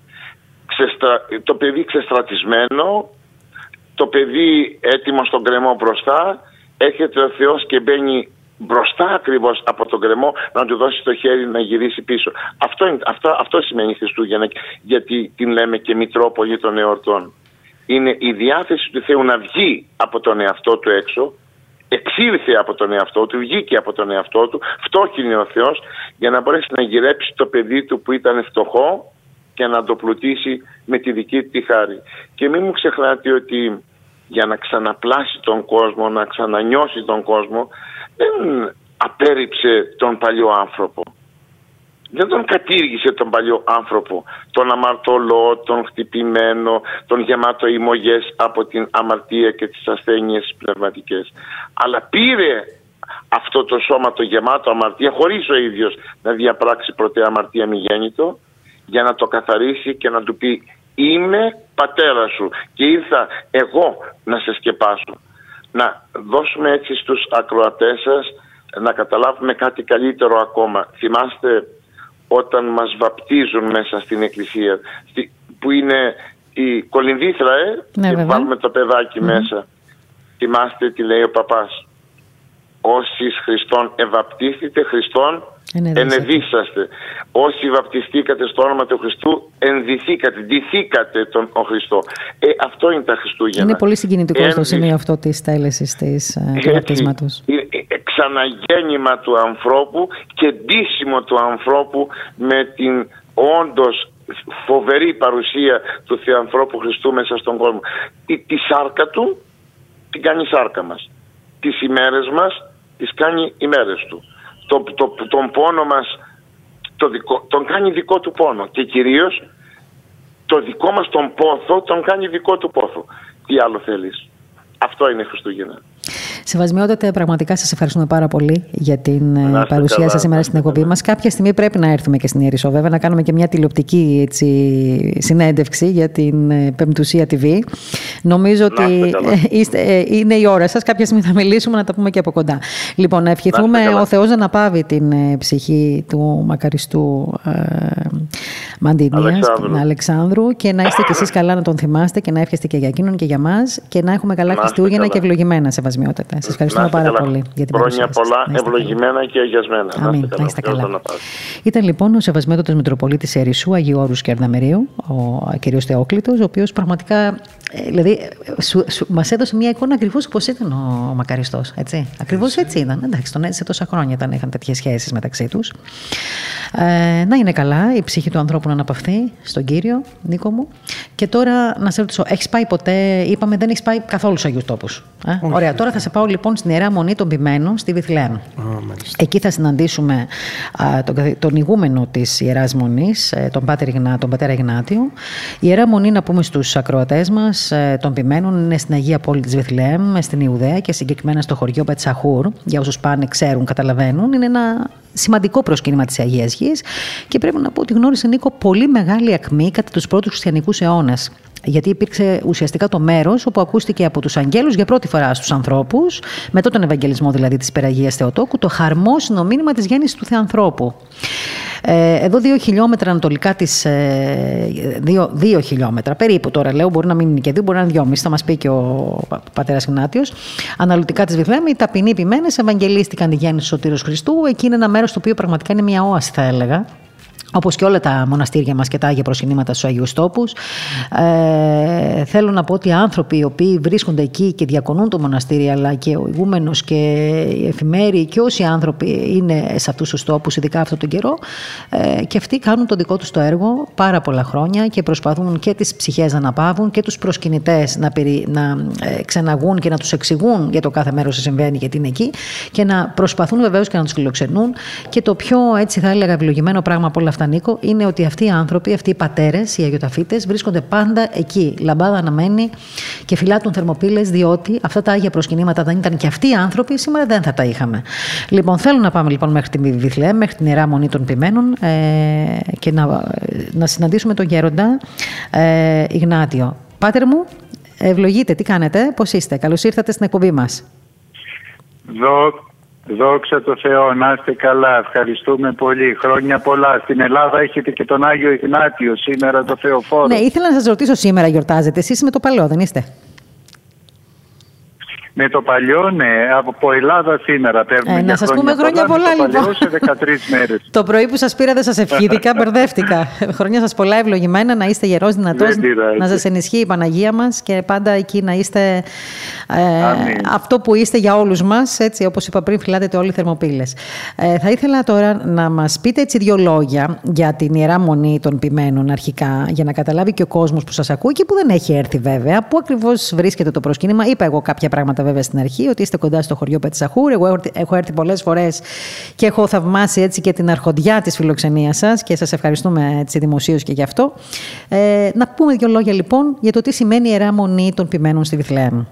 Το παιδί ξεστρατισμένο, το παιδί έτοιμο στον κρεμό μπροστά, έρχεται ο Θεός και μπαίνει μπροστά ακριβώς από τον κρεμό να του δώσει το χέρι να γυρίσει πίσω. Αυτό σημαίνει Χριστούγεννα, γιατί την λέμε και Μητρόπολη των εορτών. Είναι η διάθεση του Θεού να βγει από τον εαυτό του έξω, εξήλθε από τον εαυτό του, βγήκε από τον εαυτό του, φτώχινε ο Θεός για να μπορέσει να γυρέψει το παιδί του που ήταν φτωχό και να το πλουτίσει με τη δική του τη χάρη. Και μην μου ξεχνάτε ότι για να ξαναπλάσει τον κόσμο, να ξανανιώσει τον κόσμο, δεν απέρριψε τον παλιό άνθρωπο. Δεν τον κατήργησε τον παλιό άνθρωπο, τον αμαρτωλό, τον χτυπημένο, τον γεμάτο ημωγές από την αμαρτία και τις ασθένειες πνευματικές. Αλλά πήρε αυτό το σώμα το γεμάτο αμαρτία, χωρίς ο ίδιος να διαπράξει ποτέ αμαρτία μη γέννητο, για να το καθαρίσει και να του πει: είμαι πατέρα σου και ήρθα εγώ να σε σκεπάσω. Να δώσουμε έτσι στους ακροατές σας να καταλάβουμε κάτι καλύτερο ακόμα. Θυμάστε όταν μας βαπτίζουν μέσα στην εκκλησία, που είναι η κολυμβήθρα, και βάλουμε το παιδάκι μέσα. Θυμάστε τι λέει ο παπάς: όσοι Χριστόν ευαπτίστητε, Χριστόν ενεδίσαστε. Όσοι βαπτιστήκατε στο όνομα του Χριστού, ενδυθήκατε, ντυθήκατε τον ο Χριστό. Αυτό είναι τα Χριστούγεννα. Είναι πολύ συγκινητικό στο σημείο αυτό της τέλεσης του βαπτίσματος. Ξαναγέννημα του ανθρώπου και ντύσιμο του ανθρώπου με την όντως φοβερή παρουσία του Θεανθρώπου Χριστού μέσα στον κόσμο. Τη σάρκα του την κάνει σάρκα μας. Τις ημέρες μας τις κάνει ημέρες του. Τον πόνο μας τον κάνει δικό του πόνο. Και κυρίως το δικό μας τον πόθο τον κάνει δικό του πόθο. Τι άλλο θέλεις? Αυτό είναι Χριστούγεννα. Σεβασμιότατε, πραγματικά σας ευχαριστούμε πάρα πολύ για την παρουσία σας σήμερα στην εκπομπή μας. Κάποια στιγμή πρέπει να έρθουμε και στην Ιερισσό, βέβαια, να κάνουμε και μια τηλεοπτική συνέντευξη για την Πεμπτουσία TV. Νομίζω ότι είναι η ώρα σας. Κάποια στιγμή θα μιλήσουμε, να τα πούμε και από κοντά. Λοιπόν, να ευχηθούμε ο Θεός να αναπαύει την ψυχή του μακαριστού Μαντινίας, του Αλεξάνδρου, και να είστε κι εσείς καλά, να τον θυμάστε και να εύχεστε και για εκείνον και για μας, και να έχουμε καλά Χριστούγεννα και ευλογημένα, Σεβασμιότατε. Σας ευχαριστούμε πάρα πολύ για την χρόνια πολλά, ευλογημένα και αγιασμένα. Αμήν, να είστε καλά. Ήταν λοιπόν ο Σεβασμιότατος Μητροπολίτης Ερισσού, Αγίου Όρους και Αρδαμερίου, ο κ. Θεόκλητος, ο οποίος πραγματικά δηλαδή, μας έδωσε μια εικόνα ακριβώς όπως ήταν ο Μακαριστός. Έτσι. Ακριβώς έτσι ήταν. Εντάξει, τον έζησε τόσα χρόνια, είχαν τέτοιες σχέσεις μεταξύ τους. Να είναι καλά η ψυχή του ανθρώπου να αναπαυθεί στον Κύριο, Νίκο μου. Και τώρα να σε ρωτήσω, έχεις πάει ποτέ, είπαμε δεν έχεις πάει καθόλου στους Αγίους Τόπους. Ωραία, τώρα θα σε πάω λοιπόν στην Ιερά Μονή των Ποιμένων στη Βηθλεέμ. Εκεί θα συναντήσουμε τον ηγούμενο της Ιεράς Μονής, τον πατέρα Ιγνάτιο. Η Ιερά Μονή, να πούμε στους ακροατές μας, των Ποιμένων, είναι στην Αγία Πόλη της Βηθλεέμ, στην Ιουδαία και συγκεκριμένα στο χωριό Μπετσαχούρ. Για όσους πάνε, ξέρουν, καταλαβαίνουν, είναι ένα σημαντικό προσκύνημα της Αγίας Γης και πρέπει να πω ότι γνώρισε, Νίκο, πολύ μεγάλη ακμή κατά τους πρώτους χριστιανικούς αιώνες. Γιατί υπήρξε ουσιαστικά το μέρος όπου ακούστηκε από τους αγγέλους για πρώτη φορά στους ανθρώπους, μετά τον Ευαγγελισμό δηλαδή της Υπεραγίας Θεοτόκου, το χαρμόσυνο μήνυμα της γέννησης του Θεανθρώπου. Εδώ 2 χιλιόμετρα ανατολικά της. 2 χιλιόμετρα περίπου τώρα λέω, μπορεί να μην είναι και 2, μπορεί να είναι 2,5, θα μας πει και ο πατέρας Ιγνάτιος. Ανατολικά της Βηθλεέμ, οι ταπεινοί ποιμένες ευαγγελίστηκαν τη γέννηση του Σωτήρος Χριστού. Εκεί είναι ένα μέρος το οποίο πραγματικά είναι μια όαση, θα έλεγα. Όπως και όλα τα μοναστήρια μας και τα Άγια προσκυνήματα στους Αγίους Τόπους. Θέλω να πω ότι οι άνθρωποι οι οποίοι βρίσκονται εκεί και διακονούν το μοναστήρι, αλλά και ο ηγούμενος και οι εφημέροι και όσοι άνθρωποι είναι σε αυτούς τους τόπους, ειδικά αυτόν τον καιρό, και αυτοί κάνουν το δικό τους το έργο πάρα πολλά χρόνια και προσπαθούν και τις ψυχές να αναπαύουν και τους προσκυνητές να ξεναγούν και να τους εξηγούν για το κάθε μέρος που συμβαίνει γιατί είναι εκεί και να προσπαθούν βεβαίως και να τους φιλοξενούν. Και το πιο, έτσι θα έλεγα, ευλογημένο πράγμα από όλα αυτά, Νίκο, είναι ότι αυτοί οι άνθρωποι, αυτοί οι πατέρες, οι αγιοταφίτες, βρίσκονται πάντα εκεί, λαμπάδα αναμένη και φυλάτουν θερμοπύλες, διότι αυτά τα άγια προσκυνήματα δεν ήταν και αυτοί οι άνθρωποι, σήμερα δεν θα τα είχαμε. Λοιπόν, θέλω να πάμε λοιπόν μέχρι τη Βηθλεέμ, μέχρι την Ιερά Μονή των Ποιμένων και να συναντήσουμε τον γέροντα Ιγνάτιο. Πάτερ μου, ευλογείτε, τι κάνετε, πώς είστε, καλώς ήρθατε στην εκπομπή μας. Δόξα τω Θεώ, να είστε καλά, ευχαριστούμε πολύ. Χρόνια πολλά. Στην Ελλάδα έχετε και τον Άγιο Ιγνάτιο σήμερα, το Θεοφόρο. Ναι, ήθελα να σας ρωτήσω, σήμερα γιορτάζετε εσείς με το παλαιό, δεν είστε? Με το παλιό, ναι, από Ελλάδα σήμερα παίρνουμε. Να σας πούμε χρόνια πολλά, λοιπόν. Το παλιό σε 13 μέρες. Το πρωί που σας πήρα δεν σας ευχήθηκα, μπερδεύτηκα. Χρόνια σας πολλά, ευλογημένα, να είστε γερός, δυνατός, να σας ενισχύει η Παναγία μας και πάντα εκεί να είστε αυτό που είστε για όλους μας, έτσι όπως είπα πριν, φυλάτετε όλοι οι θερμοπύλες. Θα ήθελα τώρα να μας πείτε έτσι 2 λόγια για την Ιερά Μονή των Ποιμένων αρχικά, για να καταλάβει και ο κόσμος που σας ακούει και που δεν έχει έρθει βέβαια, πού ακριβώς βρίσκεται το προσκύνημα. Είπα εγώ κάποια πράγματα βέβαια στην αρχή, ότι είστε κοντά στο χωριό Μπετσαχούρ. Εγώ έχω έρθει πολλές φορές και έχω θαυμάσει έτσι και την αρχοντιά της φιλοξενίας σας και σας ευχαριστούμε έτσι δημοσίως και γι' αυτό. Να πούμε 2 λόγια λοιπόν για το τι σημαίνει η Ιερά Μονή των Ποιμένων στη Βηθλεέμ.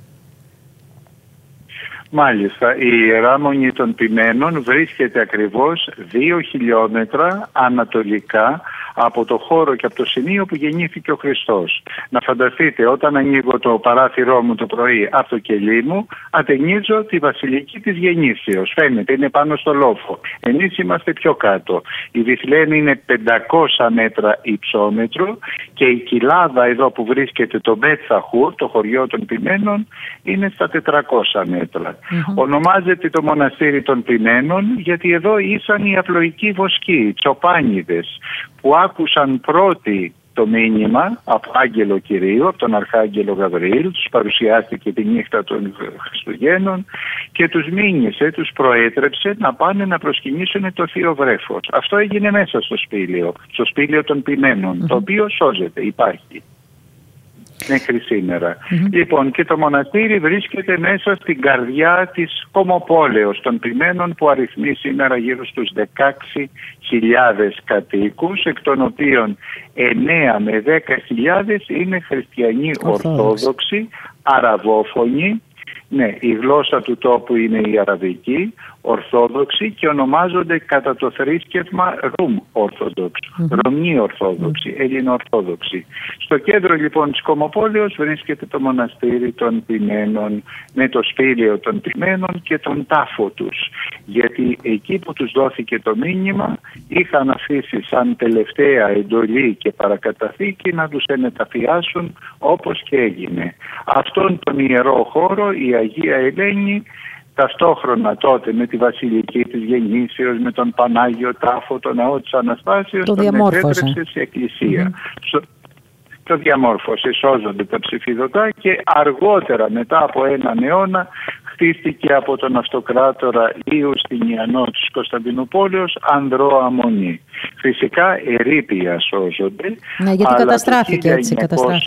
Μάλιστα, η Ιερά Μονή των Ποιμένων βρίσκεται ακριβώς 2 χιλιόμετρα ανατολικά από το χώρο και από το σημείο που γεννήθηκε ο Χριστός. Να φανταστείτε, όταν ανοίγω το παράθυρό μου το πρωί από το κελί μου, ατενίζω τη βασιλική της γεννήσεως. Φαίνεται, είναι πάνω στο λόφο. Εμείς είμαστε πιο κάτω. Η Βηθλεέμ είναι 500 μέτρα υψόμετρο και η κοιλάδα εδώ που βρίσκεται το Μπετσαχούρ, το χωριό των Ποιμένων, είναι στα 400 μέτρα. Ονομάζεται το μοναστήρι των Ποιμένων γιατί εδώ ήσαν οι απλοϊκοί βοσκοί, οι τσοπάνιδες, που άκουσαν πρώτοι το μήνυμα από άγγελο Κυρίου, από τον Αρχάγγελο Γαβριήλ, τους παρουσιάστηκε τη νύχτα των Χριστουγέννων και τους μήνυσε, τους προέτρεψε να πάνε να προσκυνήσουν το Θείο Βρέφος. Αυτό έγινε μέσα στο σπήλαιο των Ποιμένων, το οποίο σώζεται, υπάρχει μέχρι σήμερα. Λοιπόν, και το μοναστήρι βρίσκεται μέσα στην καρδιά της κομμοπόλεως των Ποιμένων που αριθμεί σήμερα γύρω στους 16.000 κατοίκους, εκ των οποίων 9 με 10.000 είναι χριστιανοί Ορθόδοξοι, αραβόφωνοι. Ναι, η γλώσσα του τόπου είναι η αραβική. Ορθόδοξοι και ονομάζονται κατά το θρήσκευμα Ρουμ Ορθόδοξοι, Ρωμιοί Ορθόδοξοι, Ελληνοορθόδοξοι. Στο κέντρο λοιπόν της Κομοπόλεως βρίσκεται το μοναστήρι των Ποιμένων με το σπήλαιο των Ποιμένων και τον τάφο τους. Γιατί εκεί που τους δόθηκε το μήνυμα είχαν αφήσει σαν τελευταία εντολή και παρακαταθήκη να τους ενεταφιάσουν, όπως και έγινε. Αυτόν τον ιερό χώρο η Αγία Ελένη, ταυτόχρονα τότε με τη Βασιλική της Γεννήσεως, με τον Πανάγιο Τάφο, τον Ναό της Αναστάσεως, τον επέτρεψε σε εκκλησία. Το διαμόρφωσε, σώζονται τα ψηφιδωτά και αργότερα μετά από έναν αιώνα χτίστηκε από τον αυτοκράτορα Ιουστινιανό της Κωνσταντινούπολεως Ανδρώα Μονή. Φυσικά ερείπια σώζονται. Ναι, γιατί καταστράφηκε έτσι,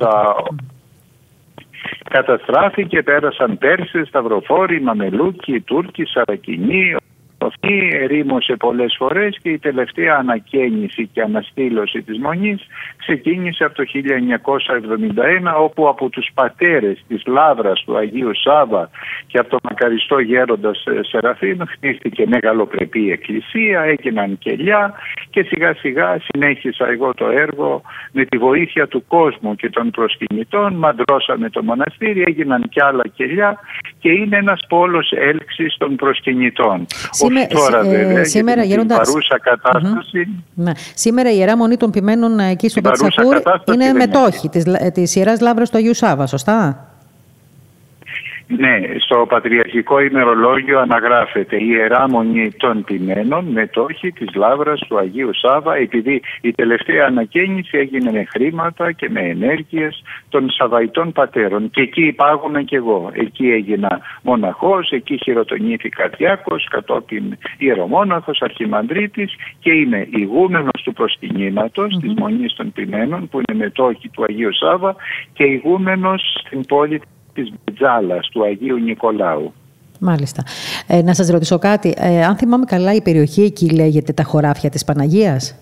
καταστράφηκε, πέρασαν Πέρσες, Σταυροφόροι, Μαμελούκοι, Τούρκοι, Σαρακινοί. Αυτή ερήμωσε πολλές φορές και η τελευταία ανακαίνιση και αναστήλωση της Μονής ξεκίνησε από το 1971, όπου από τους πατέρες της Λαύρας του Αγίου Σάβα και από τον μακαριστό γέροντα Σεραφείμ χτίστηκε μεγαλοπρεπή εκκλησία, έγιναν κελιά και σιγά σιγά συνέχισα εγώ το έργο με τη βοήθεια του κόσμου και των προσκυνητών. Μαντρώσαμε το μοναστήρι, έγιναν κι άλλα κελιά και είναι ένας πόλος έλξης των προσκυνητών. Τώρα βέβαια, σήμερα, στην παρούσα κατάσταση... Ναι. Σήμερα η Ιερά Μονή των Ποιμένων εκεί στο Πατσακούρ είναι μετόχη της Ιεράς Λαύρας του Αγίου Σάβα, σωστά? Ναι, στο Πατριαρχικό ημερολόγιο αναγράφεται η Ιερά Μονή των Ποιμένων, μετόχη της Λαύρας του Αγίου Σάβα, επειδή η τελευταία ανακαίνιση έγινε με χρήματα και με ενέργειες των Σαβαϊτών πατέρων. Και εκεί υπάγομαι κι εγώ. Εκεί έγινα μοναχός, εκεί χειροτονήθηκα διάκος, κατόπιν ιερομόναχος, αρχιμανδρίτης και είμαι ηγούμενος του προσκυνήματος της Μονής των Ποιμένων, που είναι μετόχη του Αγίου Σάβα, και ηγούμενος στην πόλη της Μπετζάλας, του Αγίου Νικολάου. Μάλιστα. Να σας ρωτήσω κάτι. Αν θυμάμαι καλά, η περιοχή εκεί λέγεται τα Χωράφια της Παναγίας.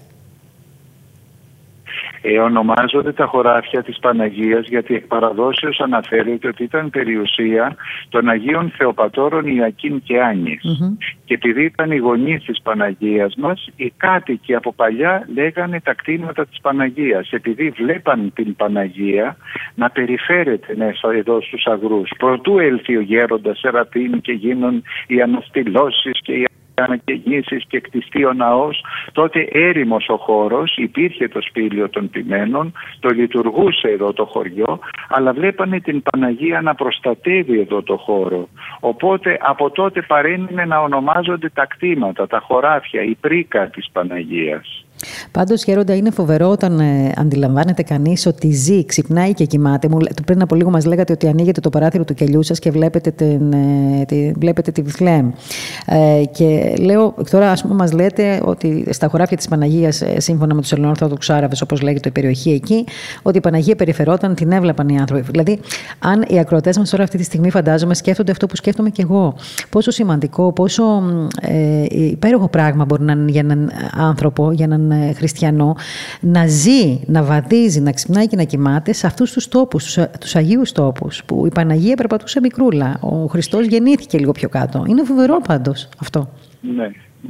Ονομάζονται τα Χωράφια της Παναγίας γιατί παραδόσεως αναφέρεται ότι ήταν περιουσία των Αγίων Θεοπατώρων Ιακίν και Άνης. Και επειδή ήταν οι γονείς της Παναγίας μας, οι κάτοικοι από παλιά λέγανε τα κτήματα της Παναγίας, επειδή βλέπαν την Παναγία να περιφέρεται μέσα εδώ στους αγρούς. Προτού έλθει ο γέροντας Σεραφείμ και γίνουν οι αναστηλώσεις και οι ανακαινήσεις και κτιστεί ο ναός, τότε έρημος ο χώρος, υπήρχε το σπήλαιο των Ποιμένων, το λειτουργούσε εδώ το χωριό, αλλά βλέπανε την Παναγία να προστατεύει εδώ το χώρο. Οπότε από τότε παρέμεινε να ονομάζονται τα κτήματα, τα χωράφια, η πρίκα της Παναγίας. Πάντως, Γέροντα, είναι φοβερό όταν αντιλαμβάνεται κανείς ότι ζει, ξυπνάει και κοιμάται. Πριν από λίγο μας λέγατε ότι ανοίγετε το παράθυρο του κελιού σας και βλέπετε τη Βιθλεέμ. Και λέω, τώρα ας πούμε μας λέτε ότι στα χωράφια της Παναγίας, σύμφωνα με τους Ελληνοόρθοδοξους Άραβες, όπως λέγεται η περιοχή εκεί, ότι η Παναγία περιφερόταν, την έβλεπαν οι άνθρωποι. Δηλαδή, αν οι ακροατές μας τώρα αυτή τη στιγμή, φαντάζομαι, σκέφτονται αυτό που σκέφτομαι κι εγώ. Πόσο σημαντικό, πόσο υπέροχο πράγμα μπορεί να είναι για έναν άνθρωπο, για έναν χριστιανό, να ζει, να βαδίζει, να ξυπνάει και να κοιμάται σε αυτούς τους τόπους, τους Αγίους τόπους, που η Παναγία περπατούσε μικρούλα. Ο Χριστός γεννήθηκε λίγο πιο κάτω. Είναι φοβερό πάντως αυτό. Ναι,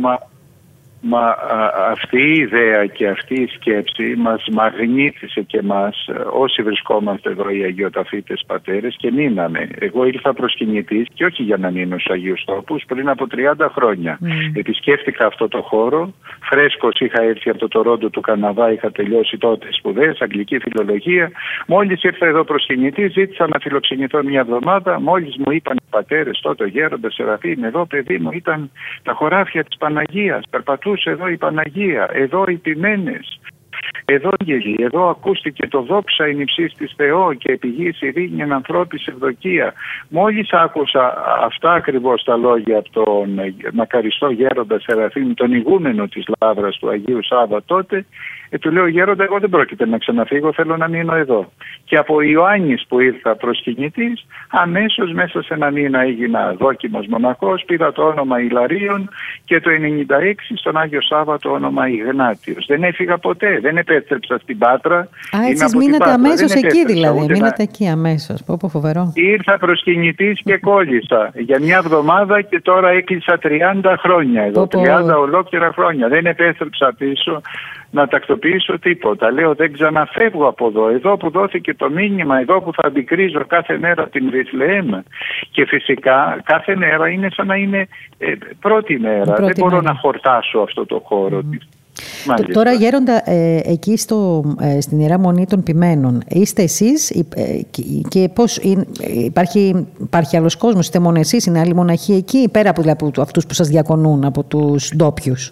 μα αυτή η ιδέα και αυτή η σκέψη μας μαγνήτησε και εμάς όσοι βρισκόμαστε εδώ οι Αγιοταφήτες πατέρες και μείναμε. Εγώ ήρθα προσκυνητής και όχι για να μείνω στους Αγίους τόπους πριν από 30 χρόνια. Επισκέφτηκα αυτό το χώρο, φρέσκος είχα έρθει από το Τορόντο του Καναδά, είχα τελειώσει τότε σπουδές, αγγλική φιλολογία. Μόλις ήρθα εδώ προσκυνητής, ζήτησα να φιλοξενηθώ μια εβδομάδα. Μόλις μου είπαν οι πατέρες, τότε ο γέροντας Σεραφείμ, εδώ παιδί μου ήταν τα χωράφια της Παναγίας, περπατούσε εδώ η Παναγία, εδώ οι Ποιμένες, εδώ γελί, εδώ ακούστηκε το δόξα εν υψής της Θεό και επί γης ειρήνη εν ανθρώπης ευδοκία. Μόλις άκουσα αυτά ακριβώς τα λόγια από τον μακαριστό γέροντα Σεραφείμ, τον ηγούμενο της Λαύρας του Αγίου Σάβα τότε, του λέω, γέροντα, εγώ δεν πρόκειται να ξαναφύγω, θέλω να μείνω εδώ. Και από Ιωάννης που ήρθα προσκυνητής, αμέσως μέσα σε ένα μήνα έγινα δόκιμος μοναχός, πήρα το όνομα Ιλαρίων και το 1996 στον Άγιο Σάββατο όνομα Ιγνάτιος. Δεν έφυγα ποτέ, δεν επέστρεψα στην Πάτρα. Εσείς μείνατε αμέσως εκεί δηλαδή, μείνατε εκεί αμέσως, πω φοβερό. Ήρθα προσκυνητής και κόλλησα για μια εβδομάδα και τώρα έκλεισα 30 χρόνια εδώ, 30 ολόκληρα χρόνια. Δεν επέστρεψα πίσω να τακτοποιήσω τίποτα. Λέω δεν ξαναφεύγω από εδώ. Εδώ που δόθηκε το μήνυμα, εδώ που θα αντικρίζω κάθε μέρα την Βιθλεέμ. Και φυσικά κάθε μέρα είναι σαν να είναι πρώτη μέρα. Δεν μπορώ να χορτάσω αυτό το χώρο. Τώρα Γέροντα, εκεί στην Ιερά Μονή των Ποιμένων είστε εσείς και πώς υπάρχει άλλος κόσμος, είστε μόνο εσείς, είναι άλλοι μοναχοί εκεί, πέρα από αυτούς που σας διακονούν, από τους ντόπιους?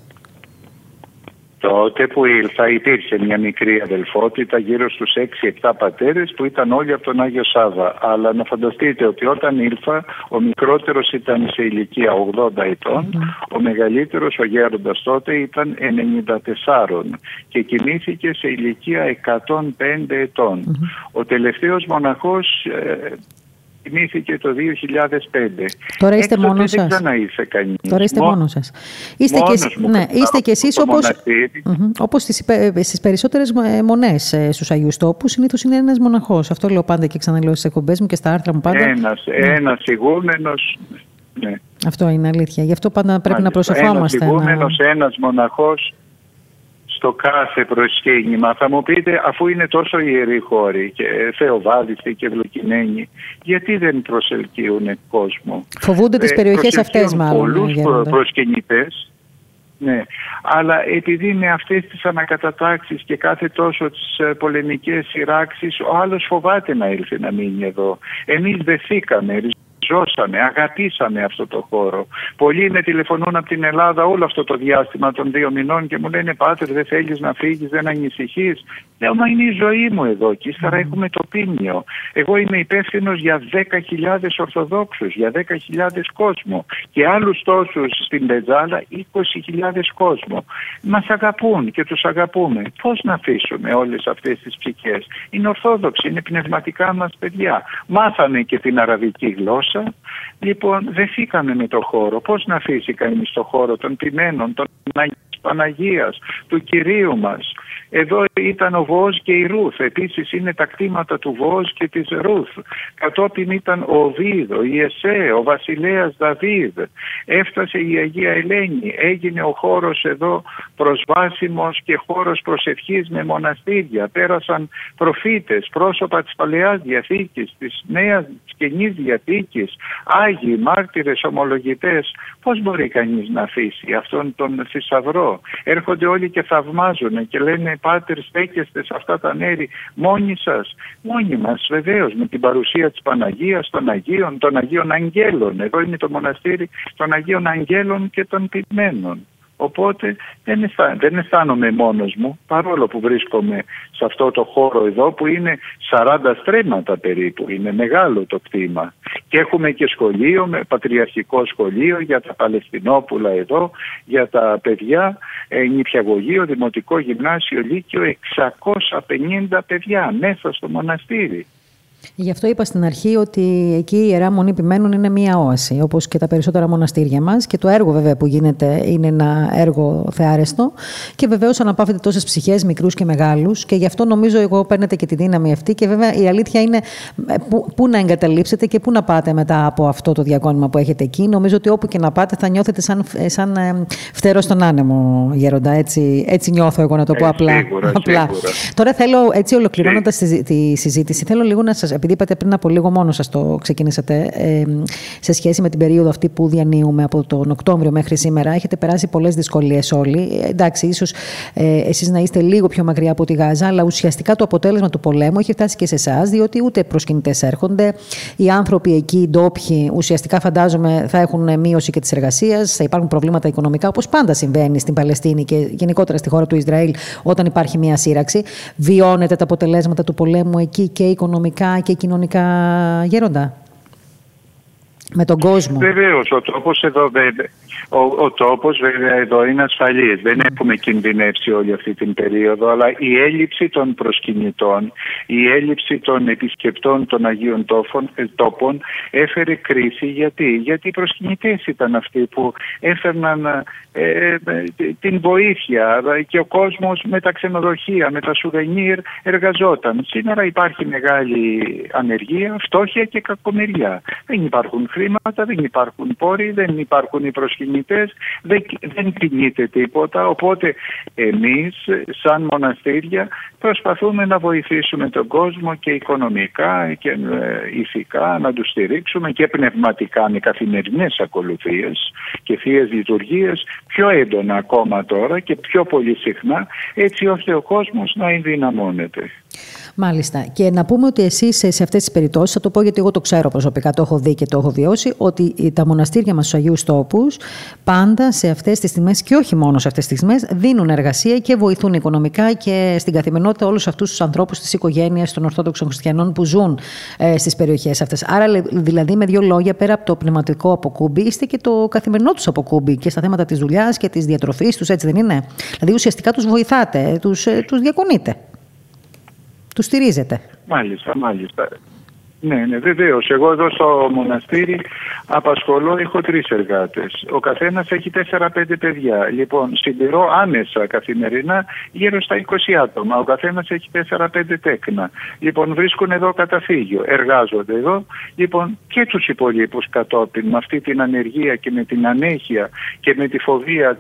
Τότε που ήλθα υπήρχε μια μικρή αδελφότητα γύρω στους 6-7 πατέρες που ήταν όλοι από τον Άγιο Σάββα. Αλλά να φανταστείτε ότι όταν ήλθα ο μικρότερος ήταν σε ηλικία 80 ετών, ο μεγαλύτερος, ο γέροντας τότε, ήταν 94 και κοιμήθηκε σε ηλικία 105 ετών. Ο τελευταίος μοναχός κοιμήθηκε το 2005. Τώρα είστε μόνος σας. Δεν ξαναήρθε κανείς. Τώρα είστε μόνος σας. Είστε και εσείς όπως στις περισσότερες μονές στους Αγίους Τόπους, συνήθως είναι ένας μοναχός. Αυτό λέω πάντα και ξαναλέω στις εκπομπές μου και στα άρθρα μου πάντα. Ένας ηγούμενος. Ναι. Αυτό είναι αλήθεια. Γι' αυτό πάντα πρέπει να προσευχόμαστε. Ένας ηγούμενος, ένας μοναχός στο κάθε προσκύνημα. Θα μου πείτε, αφού είναι τόσο ιεροί χώροι και θεοβάδιστοι και ευλογημένοι, γιατί δεν προσελκύουν κόσμο? Φοβούνται τις περιοχές αυτές μάλλον. Πολλούς προσκυνητές, ναι. Αλλά επειδή με αυτές τις ανακατατάξεις και κάθε τόσο τις πολεμικές σειράξεις, ο άλλος φοβάται να έλθει να μείνει εδώ. Εμείς δεθήκαμε, ζώσαμε, αγαπήσαμε αυτό το χώρο. Πολλοί με τηλεφωνούν από την Ελλάδα όλο αυτό το διάστημα των 2 μηνών και μου λένε «Πάτερ, δεν θέλεις να φύγεις, δεν ανησυχείς?» Λέω «Μα είναι η ζωή μου εδώ και ύστερα έχουμε το Πίμνιο. Εγώ είμαι υπεύθυνος για 10.000 Ορθοδόξους, για 10.000 κόσμο και άλλους τόσους στην Πετζάλα, 20.000 κόσμο. Μας αγαπούν και τους αγαπούμε. Πώς να αφήσουμε όλες αυτές τις ψυχές? Είναι Ορθόδοξοι, είναι πνευματικά μας παιδιά. Μάθανε και την αραβική γλώσσα. Λοιπόν, δεθήκαμε με το χώρο. Πώς να αφήσει κανείς το χώρο των ποιμένων, των Παναγίας, του Κυρίου μας? Εδώ ήταν ο Βοός και η Ρούθ. Επίσης είναι τα κτήματα του Βοός και της Ρούθ. Κατόπιν ήταν ο Οβίδ, ο Ιεσέ, ο βασιλέας Δαβίδ. Έφτασε η Αγία Ελένη. Έγινε ο χώρος εδώ προσβάσιμος και χώρος προσευχής με μοναστήρια. Πέρασαν προφήτες, πρόσωπα της Παλαιάς Διαθήκης, της Νέας Καινής Διαθήκης, Άγιοι, μάρτυρες, ομολογητές. Πώς μπορεί κανείς να αφήσει αυτόν τον θησαυρό? Έρχονται όλοι και θαυμάζουν και λένε «Πάτερ, στέκεστε σε αυτά τα μέρη μόνοι σας?» Μόνοι μας βεβαίως, με την παρουσία της Παναγίας, των Αγίων Αγγέλων. Εδώ είναι το μοναστήρι των Αγίων Αγγέλων και των Ποιμένων. Οπότε δεν αισθάνομαι μόνος μου, παρόλο που βρίσκομαι σε αυτό το χώρο εδώ που είναι 40 στρέμματα περίπου, είναι μεγάλο το κτήμα. Και έχουμε και σχολείο, πατριαρχικό σχολείο για τα Παλαιστινόπουλα εδώ, για τα παιδιά, νηπιαγωγείο, δημοτικό γυμνάσιο, λύκειο, 650 παιδιά μέσα στο μοναστήρι. Γι' αυτό είπα στην αρχή ότι εκεί η Ιερά Μονή Ποιμένων είναι μία όαση, όπως και τα περισσότερα μοναστήρια μας. Και το έργο βέβαια που γίνεται είναι ένα έργο θεάρεστο. Και βεβαίως αναπαύεται τόσες ψυχές, μικρούς και μεγάλους. Και γι' αυτό νομίζω εγώ παίρνετε και τη δύναμη αυτή. Και βέβαια η αλήθεια είναι πού να εγκαταλείψετε και πού να πάτε μετά από αυτό το διακόνημα που έχετε εκεί. Νομίζω ότι όπου και να πάτε θα νιώθετε σαν φτερό στον άνεμο, Γέροντα. Έτσι νιώθω εγώ, να το πω απλά. Σίγουρα. Τώρα θέλω, έτσι ολοκληρώνοντας τη συζήτηση, θέλω λίγο να σας. Επειδή είπατε πριν από λίγο μόνο σας το ξεκινήσατε, σε σχέση με την περίοδο αυτή που διανύουμε από τον Οκτώβριο μέχρι σήμερα, έχετε περάσει πολλές δυσκολίες όλοι. Εντάξει, ίσως εσείς να είστε λίγο πιο μακριά από τη Γάζα, αλλά ουσιαστικά το αποτέλεσμα του πολέμου έχει φτάσει και σε εσάς, διότι ούτε προσκυνητές έρχονται. Οι άνθρωποι εκεί, οι ντόπιοι, ουσιαστικά φαντάζομαι θα έχουν μείωση και της εργασίας, θα υπάρχουν προβλήματα οικονομικά, όπως πάντα συμβαίνει στην Παλαιστίνη και γενικότερα στη χώρα του Ισραήλ όταν υπάρχει μια σύραξη. Βιώνετε τα αποτελέσματα του πολέμου εκεί και οικονομικά και κοινωνικά, Γέροντα, με τον κόσμο? Βεβαίως, ο τρόπος εδώ Ο τόπος βέβαια εδώ είναι ασφαλής. Δεν έχουμε κινδυνεύσει όλη αυτή την περίοδο, αλλά η έλλειψη των προσκυνητών, η έλλειψη των επισκεπτών των Αγίων Τόπων έφερε κρίση. Γιατί οι προσκυνητές ήταν αυτοί που έφερναν την βοήθεια και ο κόσμος με τα ξενοδοχεία, με τα σουβενίρ εργαζόταν. Σήμερα υπάρχει μεγάλη ανεργία, φτώχεια και κακομοιριά. Δεν υπάρχουν χρήματα, δεν υπάρχουν πόροι, δεν υπάρχουν οι προσκυνητές, δεν κινείται τίποτα. Οπότε εμείς σαν μοναστήρια προσπαθούμε να βοηθήσουμε τον κόσμο και οικονομικά και ηθικά, να τους στηρίξουμε και πνευματικά με καθημερινές ακολουθίες και θείες λειτουργίες, πιο έντονα ακόμα τώρα και πιο πολύ συχνά, έτσι ώστε ο κόσμος να ενδυναμώνεται. Μάλιστα. Και να πούμε ότι εσείς σε αυτές τις περιπτώσεις, θα το πω γιατί εγώ το ξέρω προσωπικά, το έχω δει και το έχω βιώσει, ότι τα μοναστήρια μας στους Αγίους Τόπους πάντα σε αυτές τις στιγμές και όχι μόνο σε αυτές τις στιγμές δίνουν εργασία και βοηθούν οικονομικά και στην καθημερινότητα όλους αυτούς τους ανθρώπους της οικογένειας των Ορθόδοξων Χριστιανών που ζουν στις περιοχές αυτές. Άρα δηλαδή με δύο λόγια, πέρα από το πνευματικό αποκούμπι, είστε και το καθημερινό τους αποκούμπι και στα θέματα της δουλειάς και της διατροφής τους, έτσι δεν είναι? Δηλαδή ουσιαστικά τους βοηθάτε, τους διακονείτε. Του στηρίζετε. Μάλιστα. Ναι, βεβαίως. Εγώ εδώ στο μοναστήρι απασχολώ, έχω 3 εργάτες. Ο καθένας έχει 4-5 παιδιά. Λοιπόν, συντηρώ άμεσα καθημερινά γύρω στα 20 άτομα. Ο καθένας έχει 4-5 τέκνα. Λοιπόν, βρίσκουν εδώ καταφύγιο, εργάζονται εδώ. Λοιπόν, και τους υπολείπους κατόπιν, με αυτή την ανεργία και με την ανέχεια και με τη φοβία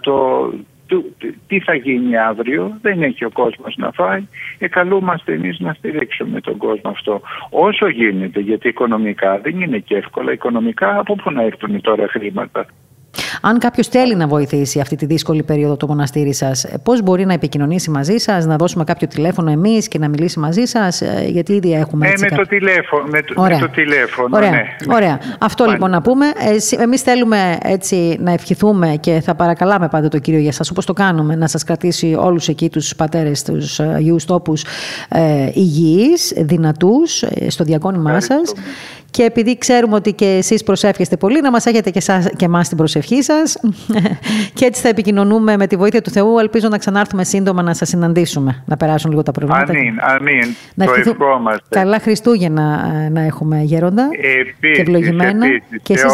τι θα γίνει αύριο, δεν έχει ο κόσμος να φάει, καλούμαστε εμείς να στηρίξουμε τον κόσμο αυτό όσο γίνεται, γιατί οικονομικά δεν είναι και εύκολα. Οικονομικά από πού να έρθουν τώρα χρήματα? Αν κάποιος θέλει να βοηθήσει αυτή τη δύσκολη περίοδο το μοναστήρι σας, πώς μπορεί να επικοινωνήσει μαζί σας, να δώσουμε κάποιο τηλέφωνο εμείς και να μιλήσει μαζί σας, γιατί ήδη έχουμε έτσι με το τηλέφωνο. Ωραία. Ναι. Ωραία. Αυτό λοιπόν να πούμε. Εμείς θέλουμε έτσι να ευχηθούμε και θα παρακαλάμε πάντα τον Κύριο για σας, όπως το κάνουμε, να σας κρατήσει όλους εκεί τους πατέρες, τους Αγίους Τόπους υγιείς, δυνατούς στο διακόνημά σας. Και επειδή ξέρουμε ότι και εσείς προσεύχεστε πολύ, να μας έχετε και εμάς την προσευχή σας. Και έτσι θα επικοινωνούμε με τη βοήθεια του Θεού. Ελπίζω να ξανάρθουμε σύντομα να σας συναντήσουμε, να περάσουν λίγο τα προβλήματα. Αμήν. Το ευχόμαστε. Καλά Χριστούγεννα να έχουμε, Γέροντα. Και ευλογημένα. Και εσείς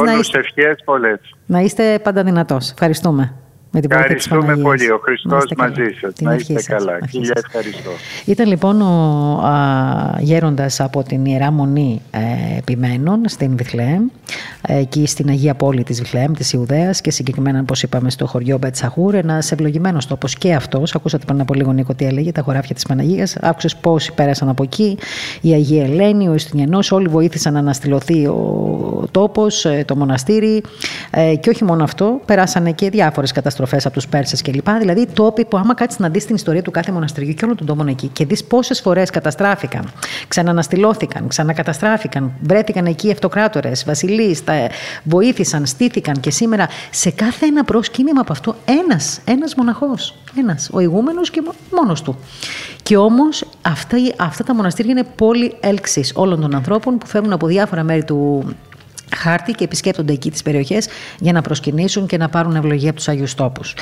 να είστε πάντα δυνατός. Ευχαριστούμε. Ευχαριστούμε πολύ. Ο Χριστός μαζί σας. Να είστε καλά. Χίλια ευχαριστώ. Ήταν λοιπόν ο γέροντας από την Ιερά Μονή Επιμένων στην Βιθλεέμ, εκεί στην Αγία Πόλη της Βιθλεέμ, της Ιουδαίας, και συγκεκριμένα, όπως είπαμε, στο χωριό Μπετσαχούρ, ένας ευλογημένος τόπος και αυτός. Ακούσατε πριν από λίγο, Νίκο, τι έλεγε, τα χωράφια της Παναγίας. Άκουσες πόσοι πέρασαν από εκεί. Η Αγία Ελένη, ο Ιστινιανός, όλοι βοήθησαν να αναστηλωθεί ο τόπος, το μοναστήρι. Και όχι μόνο αυτό, περάσανε και διάφορες καταστροφές από τους Πέρσες κλπ. Δηλαδή, τόποι που, άμα κάτσεις να δεις την ιστορία του κάθε μοναστηριού και όλων των τόπων εκεί και δεις πόσες φορές καταστράφηκαν, ξαναναστηλώθηκαν, ξανακαταστράφηκαν, βρέθηκαν εκεί αυτοκράτορες, βασιλείς, βοήθησαν, στήθηκαν, και σήμερα σε κάθε ένα προσκύνημα από αυτό ένας μοναχός. Ο ηγούμενος και μόνος του. Και όμως αυτά τα μοναστήρια είναι πόλη έλξης όλων των ανθρώπων που φεύγουν από διάφορα μέρη του χάρτη και επισκέπτονται εκεί τις περιοχές για να προσκυνήσουν και να πάρουν ευλογία από τους Άγιους Τόπους.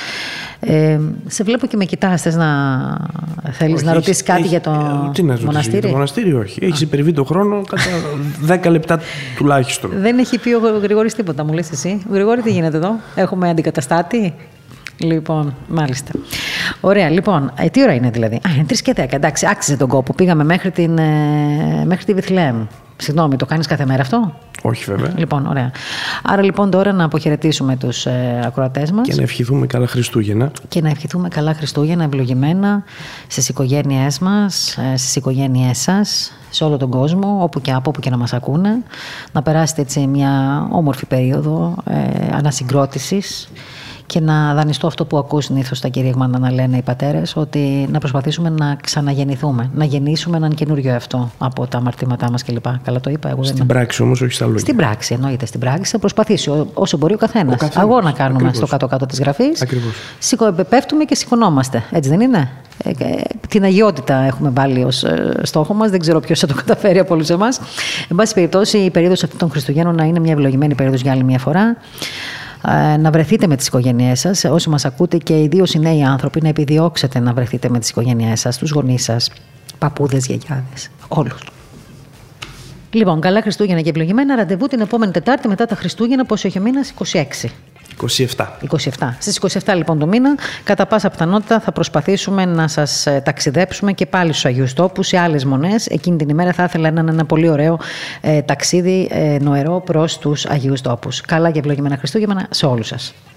Σε βλέπω και με κοιτάς. Θες θέλεις να ρωτήσεις κάτι για το μοναστήρι? Για το μοναστήρι όχι. Έχεις υπερβεί το χρόνο κατά 10 λεπτά τουλάχιστον. Δεν έχει πει ο Γρηγόρης τίποτα, μου λες εσύ. Γρηγόρη, τι γίνεται εδώ? Έχουμε αντικαταστάτη? Λοιπόν, μάλιστα. Ωραία, λοιπόν. Τι ώρα είναι δηλαδή? Είναι 3:10. Εντάξει, άξιζε τον κόπο. Πήγαμε μέχρι τη Βιθλεέμ. Συγγνώμη, το κάνεις κάθε μέρα αυτό? Όχι, βέβαια. Λοιπόν, ωραία. Άρα λοιπόν τώρα να αποχαιρετήσουμε τους ακροατές μας. Και να ευχηθούμε καλά Χριστούγεννα. Και να ευχηθούμε καλά Χριστούγεννα, ευλογημένα στις οικογένειές μας, στις οικογένειές σας, σε όλο τον κόσμο, όπου και από όπου και να μας ακούνε. Να περάσετε έτσι μια όμορφη περίοδο ανασυγκρότησης. Και να δανειστώ αυτό που ακούς συνήθως στα κηρύγματα να λένε οι πατέρες, ότι να προσπαθήσουμε να ξαναγεννηθούμε, να γεννήσουμε έναν καινούριο εαυτό από τα αμαρτήματά μας κλπ. Καλά το είπα εγώ? Στην πράξη όμως, όχι στα λόγια. Στην πράξη, εννοείται στην πράξη. Θα προσπαθήσει όσο μπορεί ο καθένας. Αγώνα κάνουμε. Ακριβώς. Στο κάτω-κάτω της γραφής. Ακριβώς. Πέφτουμε και σηκωνόμαστε. Έτσι δεν είναι? Την αγιότητα έχουμε βάλει ως στόχο μας. Δεν ξέρω ποιος θα το καταφέρει από όλους εμάς. Εν πάση περιπτώσει, η περίοδος αυτή των Χριστουγέννων να είναι μια ευλογημένη περίοδος για άλλη μια φορά. να βρεθείτε με τις οικογένειές σας. Όσοι μας ακούτε και ιδίως οι νέοι άνθρωποι, να επιδιώξετε να βρεθείτε με τις οικογένειές σας, τους γονείς σας, παππούδες, γιαγιάδες, όλους. Λοιπόν, καλά Χριστούγεννα και ευλογημένα. Ραντεβού την επόμενη Τετάρτη μετά τα Χριστούγεννα. Πόσο έχει ο μήνας? 26. 27. Στις 27 λοιπόν το μήνα, κατά πάσα πιθανότητα θα προσπαθήσουμε να σας ταξιδέψουμε και πάλι στους Αγίους Τόπους, σε άλλες μονές. Εκείνη την ημέρα θα ήθελα να είναι ένα πολύ ωραίο ταξίδι νοερό προς τους Αγίους Τόπους. Καλά και ευλογημένα Χριστούγεννα σε όλους σας.